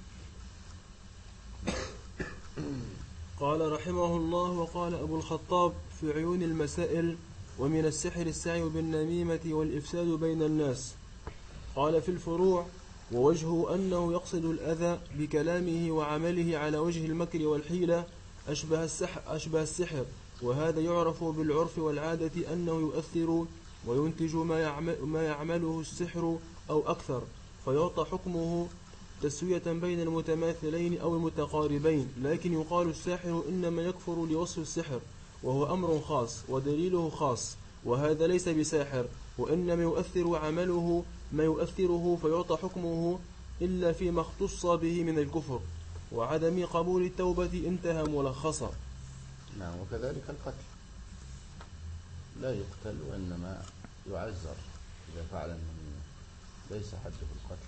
قال رحمه الله: وقال أبو الخطاب في عيون المسائل: ومن السحر السعي بالنميمة والإفساد بين الناس. قال في الفروع: ووجهه أنه يقصد الأذى بكلامه وعمله على وجه المكر والحيلة أشبه السحر, أشبه السحر وهذا يعرف بالعرف والعادة أنه يؤثر وينتج ما, يعمل ما يعمله السحر أو أكثر، فيعطى حكمه تسوية بين المتماثلين أو المتقاربين. لكن يقال الساحر إنما يكفر لوصف السحر، وهو أمر خاص ودليله خاص، وهذا ليس بساحر، وإنما يؤثر عمله ما يؤثره فيعطى حكمه إلا فيما اختص به من الكفر وعدم قبول التوبة. انتهى ملخصا. نعم. وكذلك القتل لا يقتل وإنما يعزر إذا فعل النميمة، ليس حده القتل.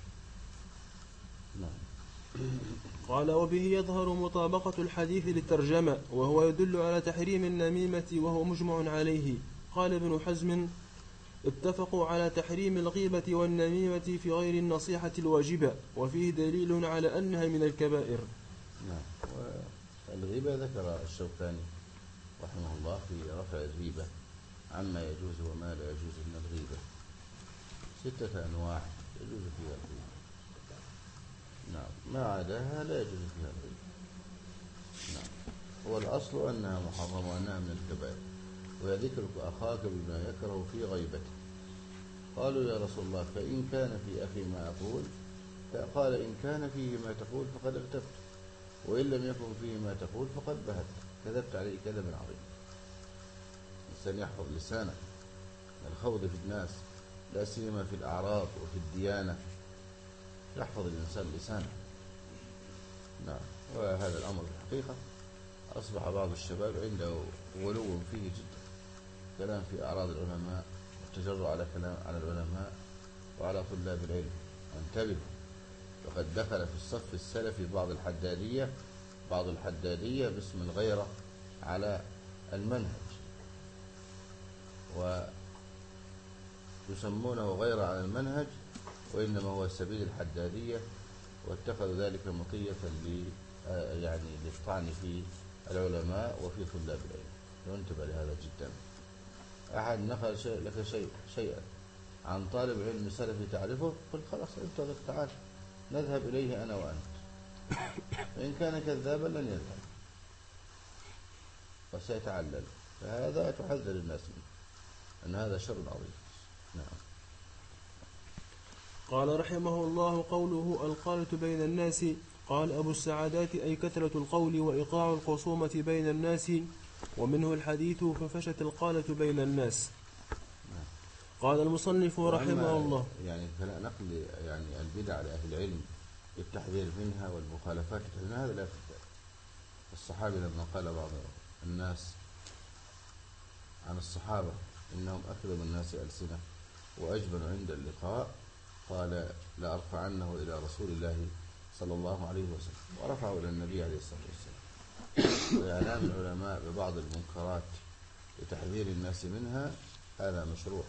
نعم. قال: وبه يظهر مطابقة الحديث للترجمة، وهو يدل على تحريم النميمة وهو مجمع عليه. قال ابن حزم: اتفقوا على تحريم الغيبة والنميمة في غير النصيحة الواجبة، وفيه دليل على أنها من الكبائر. نعم. والغيبة ذكر الشوكاني رحمه الله في رفع الغيبة عما يجوز وما لا يجوز من الغيبة، ستة أنواع يجوز فيها الغيبة. نعم. ما عداها لا يجوز فيها الغيبة. نعم. والأصل أنها محرمة وأنها من الكبائر. ويذكرك أخاك بما يكره في غيبته. قالوا: يا رسول الله، فإن كان في أخي ما أقول؟ قال: إن كان فيه ما تقول فقد اغتبت، وإن لم يكن فيه ما تقول فقد بهت، كذبت عليه كذبا عظيما. الإنسان يحفظ لسانه من الخوض في الناس، لا سيما في الأعراض وفي الديانة، يحفظ الإنسان لسانه. نعم. وهذا الأمر الحقيقة أصبح بعض الشباب عنده غلو فيه جدا، كلام في أعراض العلماء والتجرع على كلام على العلماء وعلى طلاب العلم. انتبهوا، وقد دخل في الصف السلفي بعض الحدادية بعض الحدادية باسم الغيرة على المنهج، ويسمونه غيرة على المنهج، وإنما هو سبيل الحدادية، واتخذوا ذلك مطية يعني للطعن في العلماء وفي طلاب العلم. وانتبه لهذا جدا. أحد نقل شيء لك شيء شيئا عن طالب علم سلفي تعرفه، قل خلاص انتظر، تعال نذهب إليه أنا وأنت، فإن كان كذابا لن يذهب وسيتعلل. فهذا تحذر الناس منه، أن هذا شر عظيم. نعم. قال رحمه الله: قوله القالة بين الناس. قال أبو السعادات: أي كثرة القول وإيقاع الخصومة بين الناس، ومنه الحديث ففشت القالة بين الناس. قال المصنف رحمه الله: يعني فلا نقل يعني البدع لأهل العلم التحذير منها والمخالفات منها، هذا لا يفتح. الصحابي لما قال بعض الناس عن الصحابة إنهم أكذب الناس ألسنة وأجبن عند اللقاء، قال لا أرفعنه إلى رسول الله صلى الله عليه وسلم، ورفعه إلى النبي عليه الصلاة والسلام. وإعلام العلماء ببعض المنكرات لتحذير الناس منها هذا مشروع،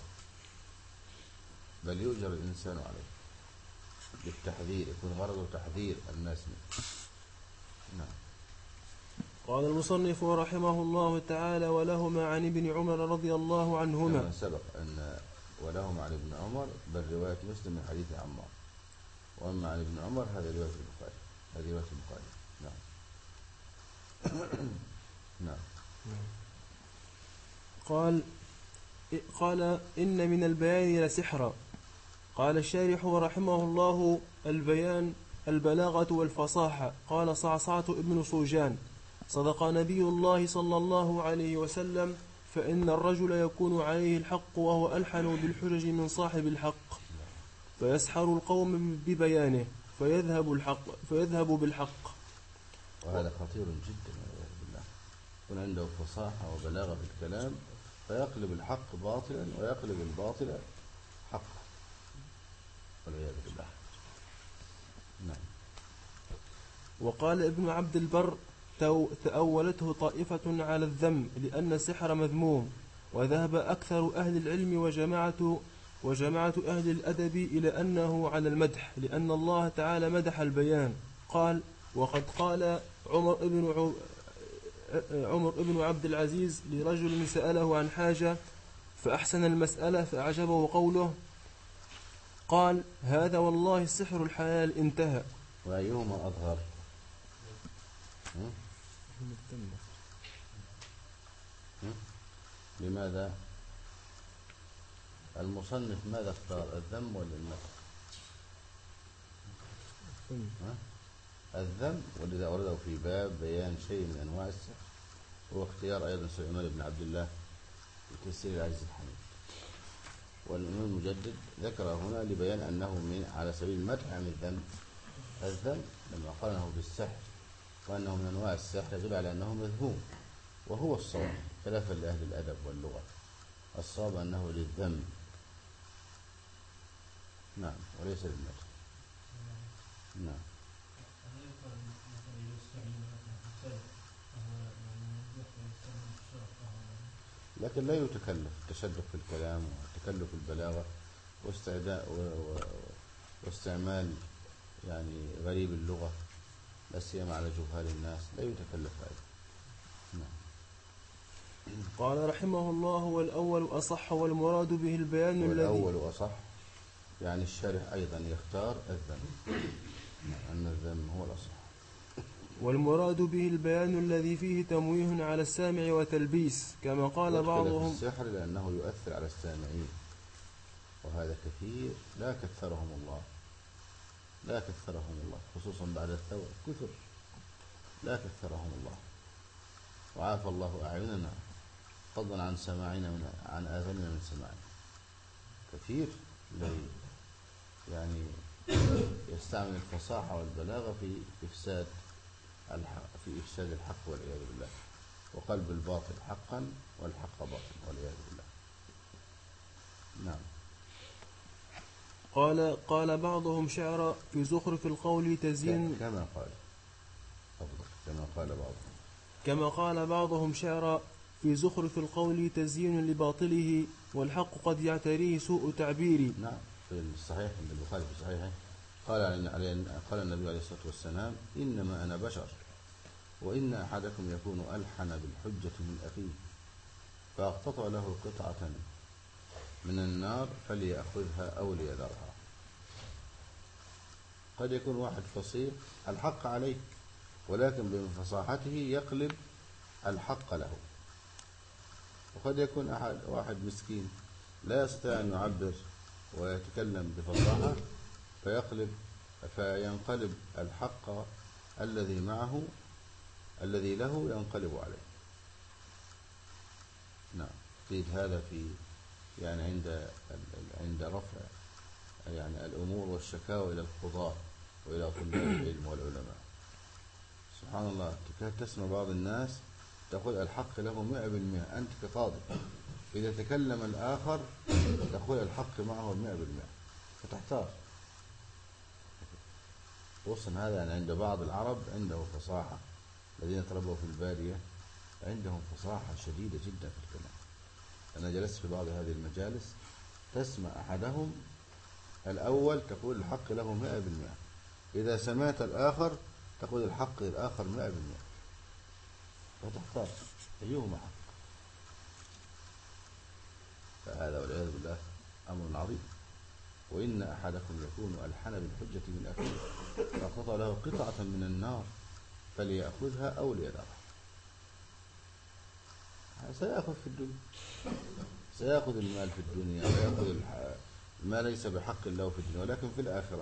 بل يؤجر الإنسان عليه بالتحذير، يكون غرضه تحذير الناس منه. نعم. قال المصنف رحمه الله تعالى: ولهما عن ابن عمر رضي الله عنهما. كما سبق أن ولهما عن ابن عمر بل رواية مسلم من حديث عمار، وأما عن ابن عمر هذا رواية البخاري، هذه رواية البخاري. نعم. نعم. قال قال إن من البيان لسحرا. قال الشارح رحمه الله: البيان البلاغة والفصاحة. قال صعصعة ابن صوجان: صدق نبي الله صلى الله عليه وسلم، فإن الرجل يكون عليه الحق وهو ألحن بالحجج من صاحب الحق، فيسحر القوم ببيانه فيذهب الحق فيذهب بالحق. وهذا خطير جدا والعياذ بالله، يكون عنده فصاحة وبلاغة في الكلام فيقلب الحق باطلا ويقلب الباطل حقا والعياذ بالله. نعم. وقال ابن عبد البر: تأولته طائفة على الذم لأن السحر مذموم، وذهب أكثر أهل العلم وجماعة وجماعة أهل الأدب إلى أنه على المدح، لأن الله تعالى مدح البيان. قال: وقد قال عمر ابن عمر ابن عبد العزيز لرجل سأله عن حاجة فأحسن المسألة فأعجبه قوله، قال: هذا والله السحر الحلال انتهى. وأيهما أظهر؟ لماذا المصنف ماذا اختار، الذم ولا المدح؟ الذم، ولذا أورده في باب بيان شيء من أنواع السحر، هو اختيار أيضا سليمان بن عبد الله في تفسير العزيز الحميد. والإمام المجدد ذكر هنا لبيان أنه من على سبيل المدح عن الذم. الذم لما قارنه بالسحر وأنه من أنواع السحر يدل على أنه مذموم، وهو الصواب خلافا لأهل الأدب واللغة. الصواب أنه للذم، نعم، وليس للمدح. نعم. لكن لا يتكلف التشدق في الكلام وتكلف البلاغة واستعداء واستعمال يعني غريب اللغة، لا سيما على جهال الناس، لا يتكلف هذا. نعم. قال رحمه الله: والأول أصح والمراد به البيان الذي والأول أصح، يعني الشارح أيضا يختار الذم، أن الذم هو الأصح. والمراد به البيان الذي فيه تمويه على السامع وتلبيس، كما قال بعضهم في السحر لأنه يؤثر على السامعين، وهذا كثير، لا كثرهم الله لا كثرهم الله خصوصا بعد الثورة، كثر لا كثرهم الله، وعافى الله أعيننا فضلا عن سماعنا من عن آذاننا من سماعنا. كثير يعني يستعمل الفصاحة والبلاغة في إفساد الحق في إفساد الحق والعياذ بالله. وقلب الباطل حقا والحق باطل والعياذ بالله. نعم. قال قال بعضهم شعر في زخرف القول تزيين، كما قال أفضل كما قال بعضهم كما قال بعضهم شعر في زخرف القول تزيين لباطله والحق قد يعتريه سوء تعبيري. نعم. في الصحيح عند البخاري في صحيحه قال قال النبي عليه الصلاة والسلام: إنما أنا بشر وإن أحدكم يكون ألحن بالحجة من أخيه فأقتطع له قطعة من النار فليأخذها أو ليذرها. قد يكون واحد فصيح الحق عليه ولكن بفصاحته يقلب الحق له، وقد يكون أحد واحد مسكين لا يستطيع أن يعبر ويتكلم بفصاحة فيقلب فينقلب الحق الذي معه الذي له ينقلب عليه. نعم. تجد هذا في يعني عند عند رفع يعني الأمور والشكاوى إلى القضاة وإلى طلاب العلم والعلماء. سبحان الله، تكاد تسمع بعض الناس تقول الحق له مئة بالمئة، أنت كقاضي إذا تكلم الآخر تقول الحق معه مئة بالمئة فتحتار. وصل هذا يعني عند بعض العرب عنده فصاحة، الذين تربوا في البادية عندهم فصاحة شديدة جدا في الكلام. أنا جلست في بعض هذه المجالس تسمع أحدهم الأول تقول الحق له مئة بالمئة، إذا سمعت الآخر تقول الحق للآخر مئة بالمئة فتحتار أيهما حق. فهذا والعياذ بالله أمر عظيم. وإن أحدكم يكون ألحن بالحجة من أخيه فقطع له قطعة من النار فليأخذها أو ليذرها. سيأخذ في الدنيا، سيأخذ المال في الدنيا ويأخذ ما ليس بحق الله في الدنيا، ولكن في الآخرة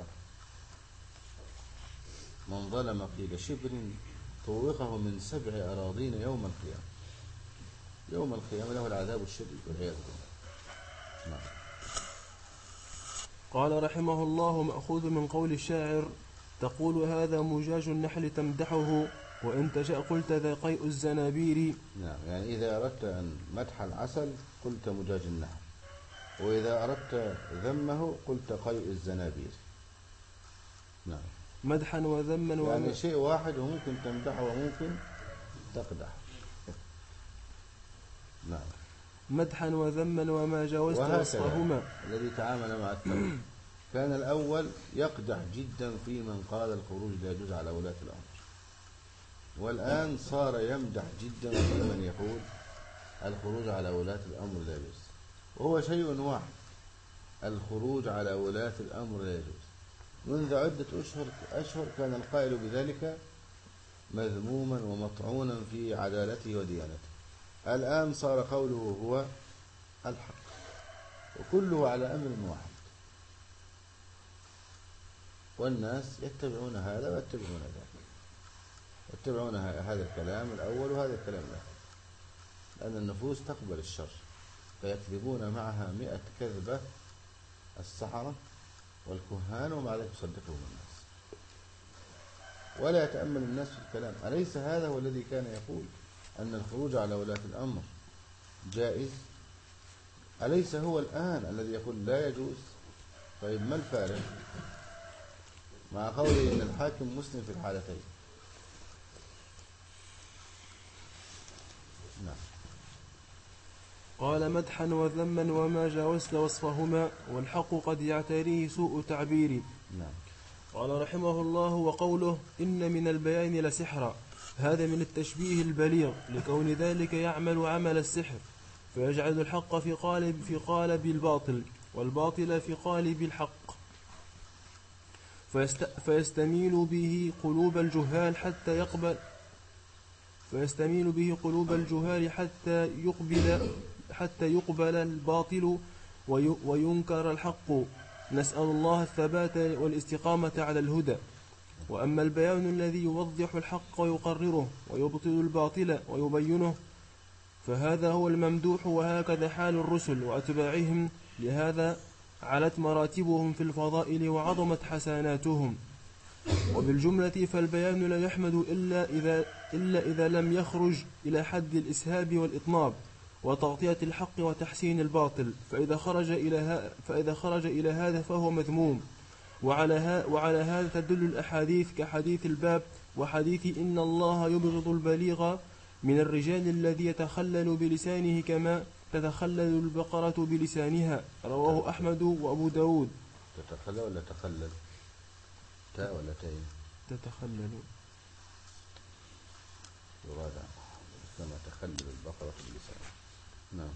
من ظلم قيل شبر طوقه من سبع أراضين يوم القيامة. يوم القيامة له العذاب الشديد والعياذ بالله. نعم. قال رحمه الله: مأخوذ من قول الشاعر: تقول هذا مجاج النحل تمدحه وإن تشاء قلت ذا قيء الزنابير. نعم. يعني إذا أردت أن مدح العسل قلت مجاج النحل، وإذا أردت ذمه قلت قيء الزنابير. نعم. مدحا وذما يعني وم... شيء واحد وممكن تمدحه وممكن تقدح. نعم. مدحا وذما وما جاوزت وصفهما. الذي تعامل مع التمر كان الأول يقدح جدا في من قال الخروج لا يجوز على ولاة الأمر، والآن صار يمدح جدا في من يقول الخروج على ولاة الأمر لا يجوز، وهو شيء واحد: الخروج على ولاة الأمر لا يجوز. منذ عدة أشهر أشهر كان القائل بذلك مذموما ومطعونا في عدالته وديانته، الآن صار قوله هو الحق، وكله على أمر واحد، والناس يتبعون هذا ويتبعون ذاك، يتبعون هذا الكلام الأول وهذا الكلام الآخر، لأن النفوس تقبل الشر فيكذبون معها مئة كذبة السحرة والكهان ومع ذلك يصدقهم الناس ولا يتأمل الناس في الكلام. أليس هذا هو الذي كان يقول أن الخروج على ولاة الأمر جائز؟ أليس هو الآن الذي يقول لا يجوز؟ طيب ما الفارق مع قوله إن الحاكم مسلم في الحالتين؟ نعم. قال: مدحا وذما وما جاوزت وصفهما والحق قد يعتريه سوء تعبيري. نعم. قال رحمه الله: وقوله إن من البيان لسحرا، هذا من التشبيه البليغ لكون ذلك يعمل عمل السحر، فيجعل الحق في قالب في قالب الباطل والباطل في قالب الحق، فيست فيستميل به قلوب الجهال حتى يقبل فيستميل به قلوب الجهال حتى يقبل حتى يقبل الباطل وينكر الحق. نسأل الله الثبات والاستقامة على الهدى. وأما البيان الذي يوضح الحق ويقرره ويبطل الباطل ويبينه فهذا هو الممدوح، وهكذا حال الرسل وأتباعهم، لهذا علت مراتبهم في الفضائل وعظمت حسناتهم. وبالجملة فالبيان لا يحمد إلا إذا إلا إذا لم يخرج إلى حد الإسهاب والإطناب وتغطية الحق وتحسين الباطل، فإذا خرج إلى فإذا خرج إلى هذا فهو مذموم. وعلى, وعلى هذا تدل الأحاديث كحديث الباب وحديث إن الله يبغض البليغ من الرجال الذي يتخلل بلسانه كما تتخلل البقرة بلسانها، رواه أحمد وأبو داود. تتخلل ولا تخلل؟ تاء ولا تاء؟ تتخلل. يراد كما تخلل البقرة بلسانها. نعم.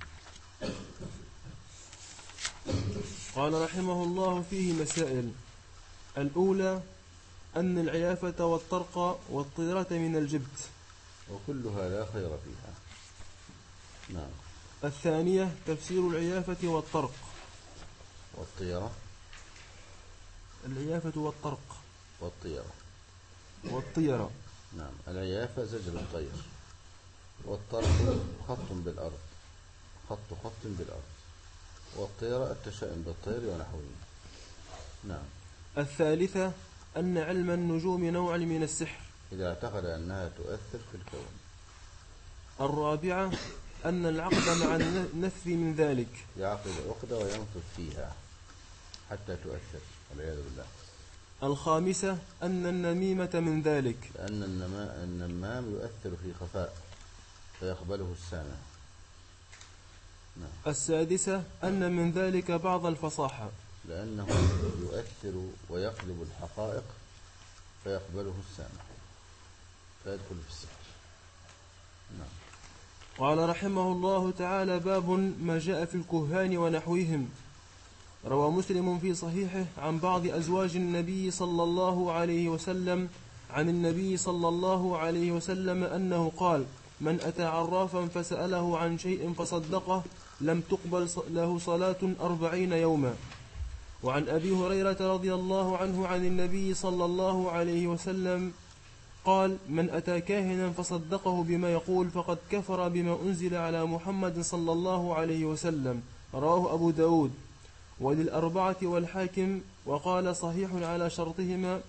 قال رحمه الله فيه مسائل. الأولى أن العيافة والطرق والطيرة من الجبت، وكلها لا خير فيها. نعم. الثانية تفسير العيافة والطرق. والطيرة. العيافة والطرق. والطيرة. والطيرة. نعم. العيافة زجر الطير، والطرق خط بالأرض، خط خط بالأرض، والطيرة التشاؤم بالطير ونحوه. نعم. الثالثة أن علم النجوم نوع من السحر إذا اعتقد أنها تؤثر في الكون. الرابعة أن العقد مع النفث من ذلك، يعقد عقدة وينفث فيها حتى تؤثر والعياذ بالله. الخامسة أن النميمة من ذلك، لأن النمام يؤثر في خفاء فيقبله السامع. نعم. السادسة أن من ذلك بعض الفصاحة، لأنه يؤثر ويقلب الحقائق فيقبله السامع فيدخل في السحر. نعم. قال رحمه الله تعالى باب ما جاء في الكهان ونحوهم. روى مسلم في صحيحه عن بعض أزواج النبي صلى الله عليه وسلم عن النبي صلى الله عليه وسلم أنه قال: من أتى عرافا فسأله عن شيء فصدقه لم تقبل له صلاة أربعين يوما. وعن أبي هريرة رضي الله عنه عن النبي صلى الله عليه وسلم قال: من أتى كاهنا فصدقه بما يقول فقد كفر بما أنزل على محمد صلى الله عليه وسلم، رواه أبو داود وللأربعة والحاكم، وقال صحيح على شرطهما.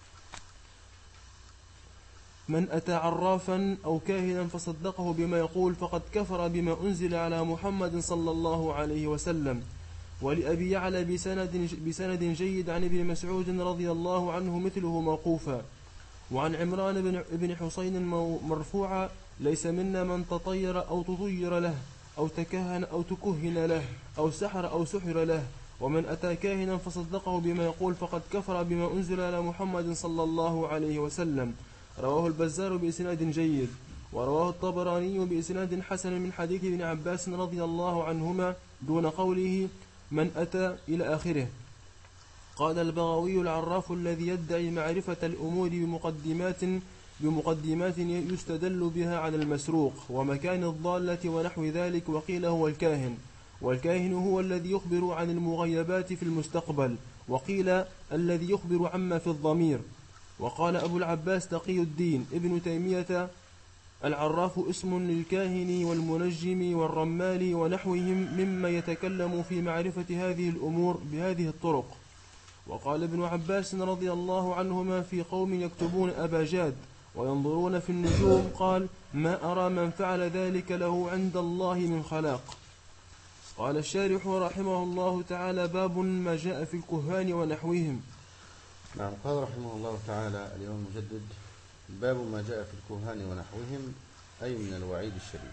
من أتى عرافا أو كاهنا فصدقه بما يقول فقد كفر بما أنزل على محمد صلى الله عليه وسلم. ولأبي يعلى بسند, بسند جيد عن ابن مسعود رضي الله عنه مثله موقوفا. وعن عمران بن حسين مرفوعا: ليس منا من تطير أو تطير له أو تكهن أو تكهن له أو سحر أو سحر له، ومن أتى كاهنا فصدقه بما يقول فقد كفر بما أنزل على محمد صلى الله عليه وسلم، رواه البزار بإسناد جيد. ورواه الطبراني بإسناد حسن من حديث ابن عباس رضي الله عنهما دون قوله من أتى إلى آخره. قال البغوي: العراف الذي يدعي معرفة الأمور بمقدمات بمقدمات يستدل بها على المسروق ومكان الضالة ونحو ذلك. وقيل هو الكاهن، والكاهن هو الذي يخبر عن المغيبات في المستقبل، وقيل الذي يخبر عما في الضمير. وقال أبو العباس تقي الدين ابن تيمية: العراف اسم للكاهن والمنجم والرمال ونحوهم مما يتكلم في معرفة هذه الأمور بهذه الطرق. وقال ابن عباس رضي الله عنهما في قوم يكتبون أباجاد وينظرون في النجوم قال: ما أرى من فعل ذلك له عند الله من خلاق. قال الشارح رحمه الله تعالى باب ما جاء في الكهان ونحوهم. نعم. قال رحمه الله تعالى اليوم المجدد: باب ما جاء في الكهان ونحوهم، أي من الوعيد الشديد.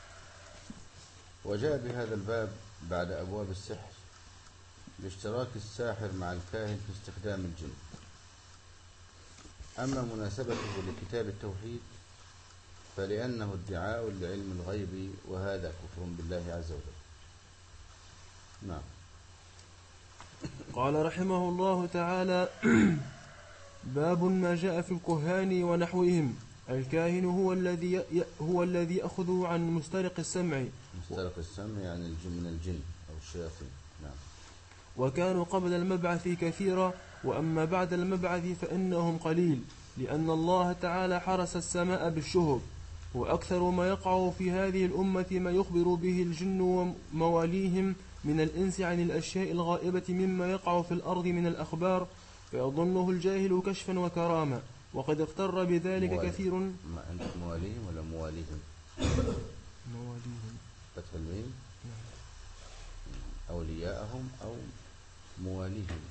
وجاء بهذا الباب بعد أبواب السحر لاشتراك الساحر مع الكاهن في استخدام الجن. أما مناسبته لكتاب التوحيد فلأنه ادعاء لعلم الغيب، وهذا كفر بالله عز وجل. نعم. قال رحمه الله تعالى باب ما جاء في الكهان ونحوهم. الكاهن هو الذي هو الذي يأخذ عن مسترق السمع. مسترق السمع يعني الجن من الجن أو الشياطين. نعم. وكانوا قبل المبعث كثيرا، وأما بعد المبعث فإنهم قليل، لأن الله تعالى حرس السماء بالشهب. وأكثر ما يقع في هذه الأمة ما يخبر به الجن ومواليهم من الإنس عن الأشياء الغائبة مما يقع في الأرض من الأخبار، فيظنه الجاهل كشفا وكرامة، وقد اغتر بذلك موالي. كثير. ما عندك مواليهم ولا مواليهم؟ مواليهم فتح الميم. أولياءهم أو مواليهم،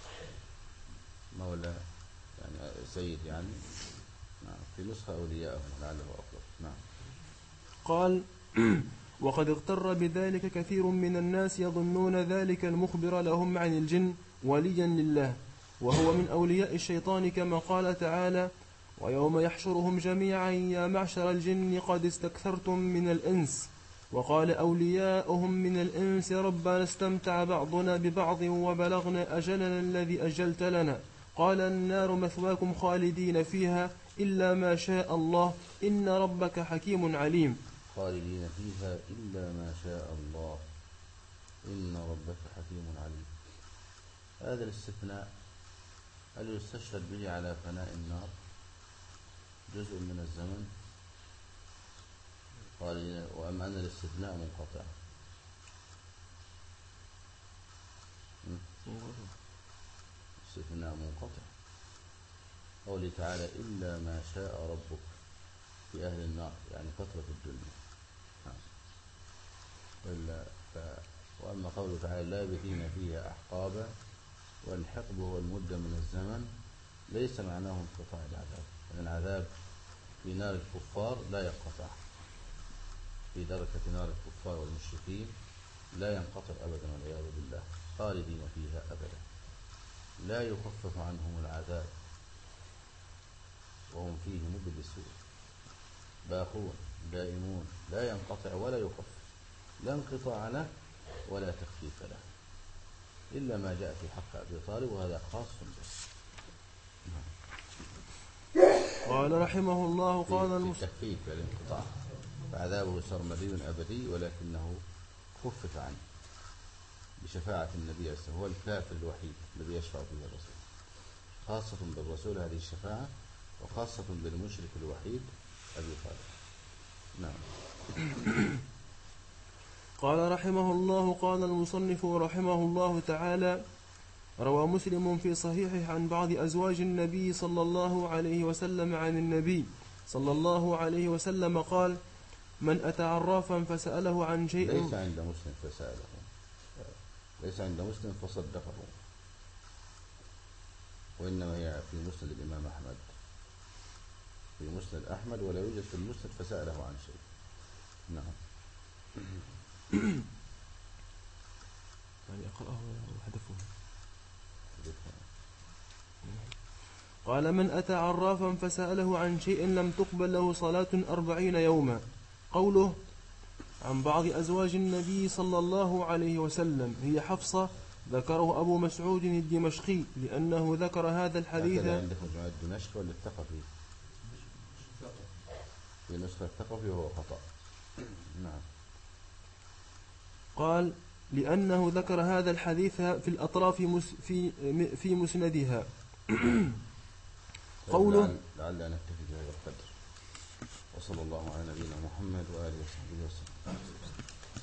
مولى يعني سيد يعني. نعم. في نسخة أولياءهم لعله أفضل. نعم. قال وقد اغتر بذلك كثير من الناس يظنون ذلك المخبر لهم عن الجن وليا لله، وهو من أولياء الشيطان، كما قال تعالى: ويوم يحشرهم جميعا يا معشر الجن قد استكثرتم من الإنس. وقال أولياؤهم من الإنس: ربنا استمتع بعضنا ببعض وبلغنا أجلنا الذي أجلت لنا. قال النار مثواكم خالدين فيها إلا ما شاء الله إن ربك حكيم عليم. خالدين فيها إلا ما شاء الله إن ربك حكيم عليم. هذا الاستثناء هل يستشهد به على فناء النار جزء من الزمن؟ خالدين، وأم أن الاستثناء منقطع؟ استثناء منقطع. قوله تعالى: إلا ما شاء ربك في أهل النار، يعني فترة الدنيا. إلا ف... وأما قوله تعالى: لابثين فيها أحقابا، والحقب هو المدة من الزمن، ليس معناه انقطاع العذاب، لأن العذاب في نار الكفار لا ينقطع، في دركة نار الكفار والمشركين لا ينقطع أبدا والعياذ بالله، خالدين فيها أبدا، لا يخفف عنهم العذاب وهم فيه مبلسون باقون دائمون، لا ينقطع ولا يخفف، لا انقطاع له ولا تخفيف له، إلا ما جاء في حق أبي طالب، وهذا خاص به. قال رحمه الله: قال المسلم تخفيف الانقطاع، فعذابه سرمدي أبدي، ولكنه خفف عنه بشفاعة النبي عليه الصلاة والسلام، هو الكافر الوحيد الذي يشفع به الرسول، خاصة بالرسول هذه الشفاعة، وخاصة بالمشرك الوحيد أبي طالب. نعم. قال رحمه الله: قال المصنف رحمه الله تعالى: روى مسلم في صحيحه عن بعض أزواج النبي صلى الله عليه وسلم عن النبي صلى الله عليه وسلم قال: من أتى عرافا فسأله عن شيء. ليس عند مسلم فسأله، ليس عند مسلم فصدقه، وإنما هي في مسند الإمام أحمد، في مسند أحمد، ولا يوجد في المسند فسأله عن شيء. نعم. يعني أقرأه وحذفه. قال: من أتى عرافا فسأله عن شيء لم تقبل له صلاة أربعين يوما. قوله عن بعض أزواج النبي صلى الله عليه وسلم هي حفصة، ذكره أبو مسعود الدمشقي لأنه ذكر هذا الحديث. هكذا عندك مجموعة دمشق ولا الثقفي؟ في نسخة الثقفي وهو خطأ. نعم. قال: لأنه ذكر هذا الحديث في الأطراف في في مسندها. قوله لعل أن نكتفي بهذا القدر، وصلى الله على نبينا محمد وآله وصحبه وسلم.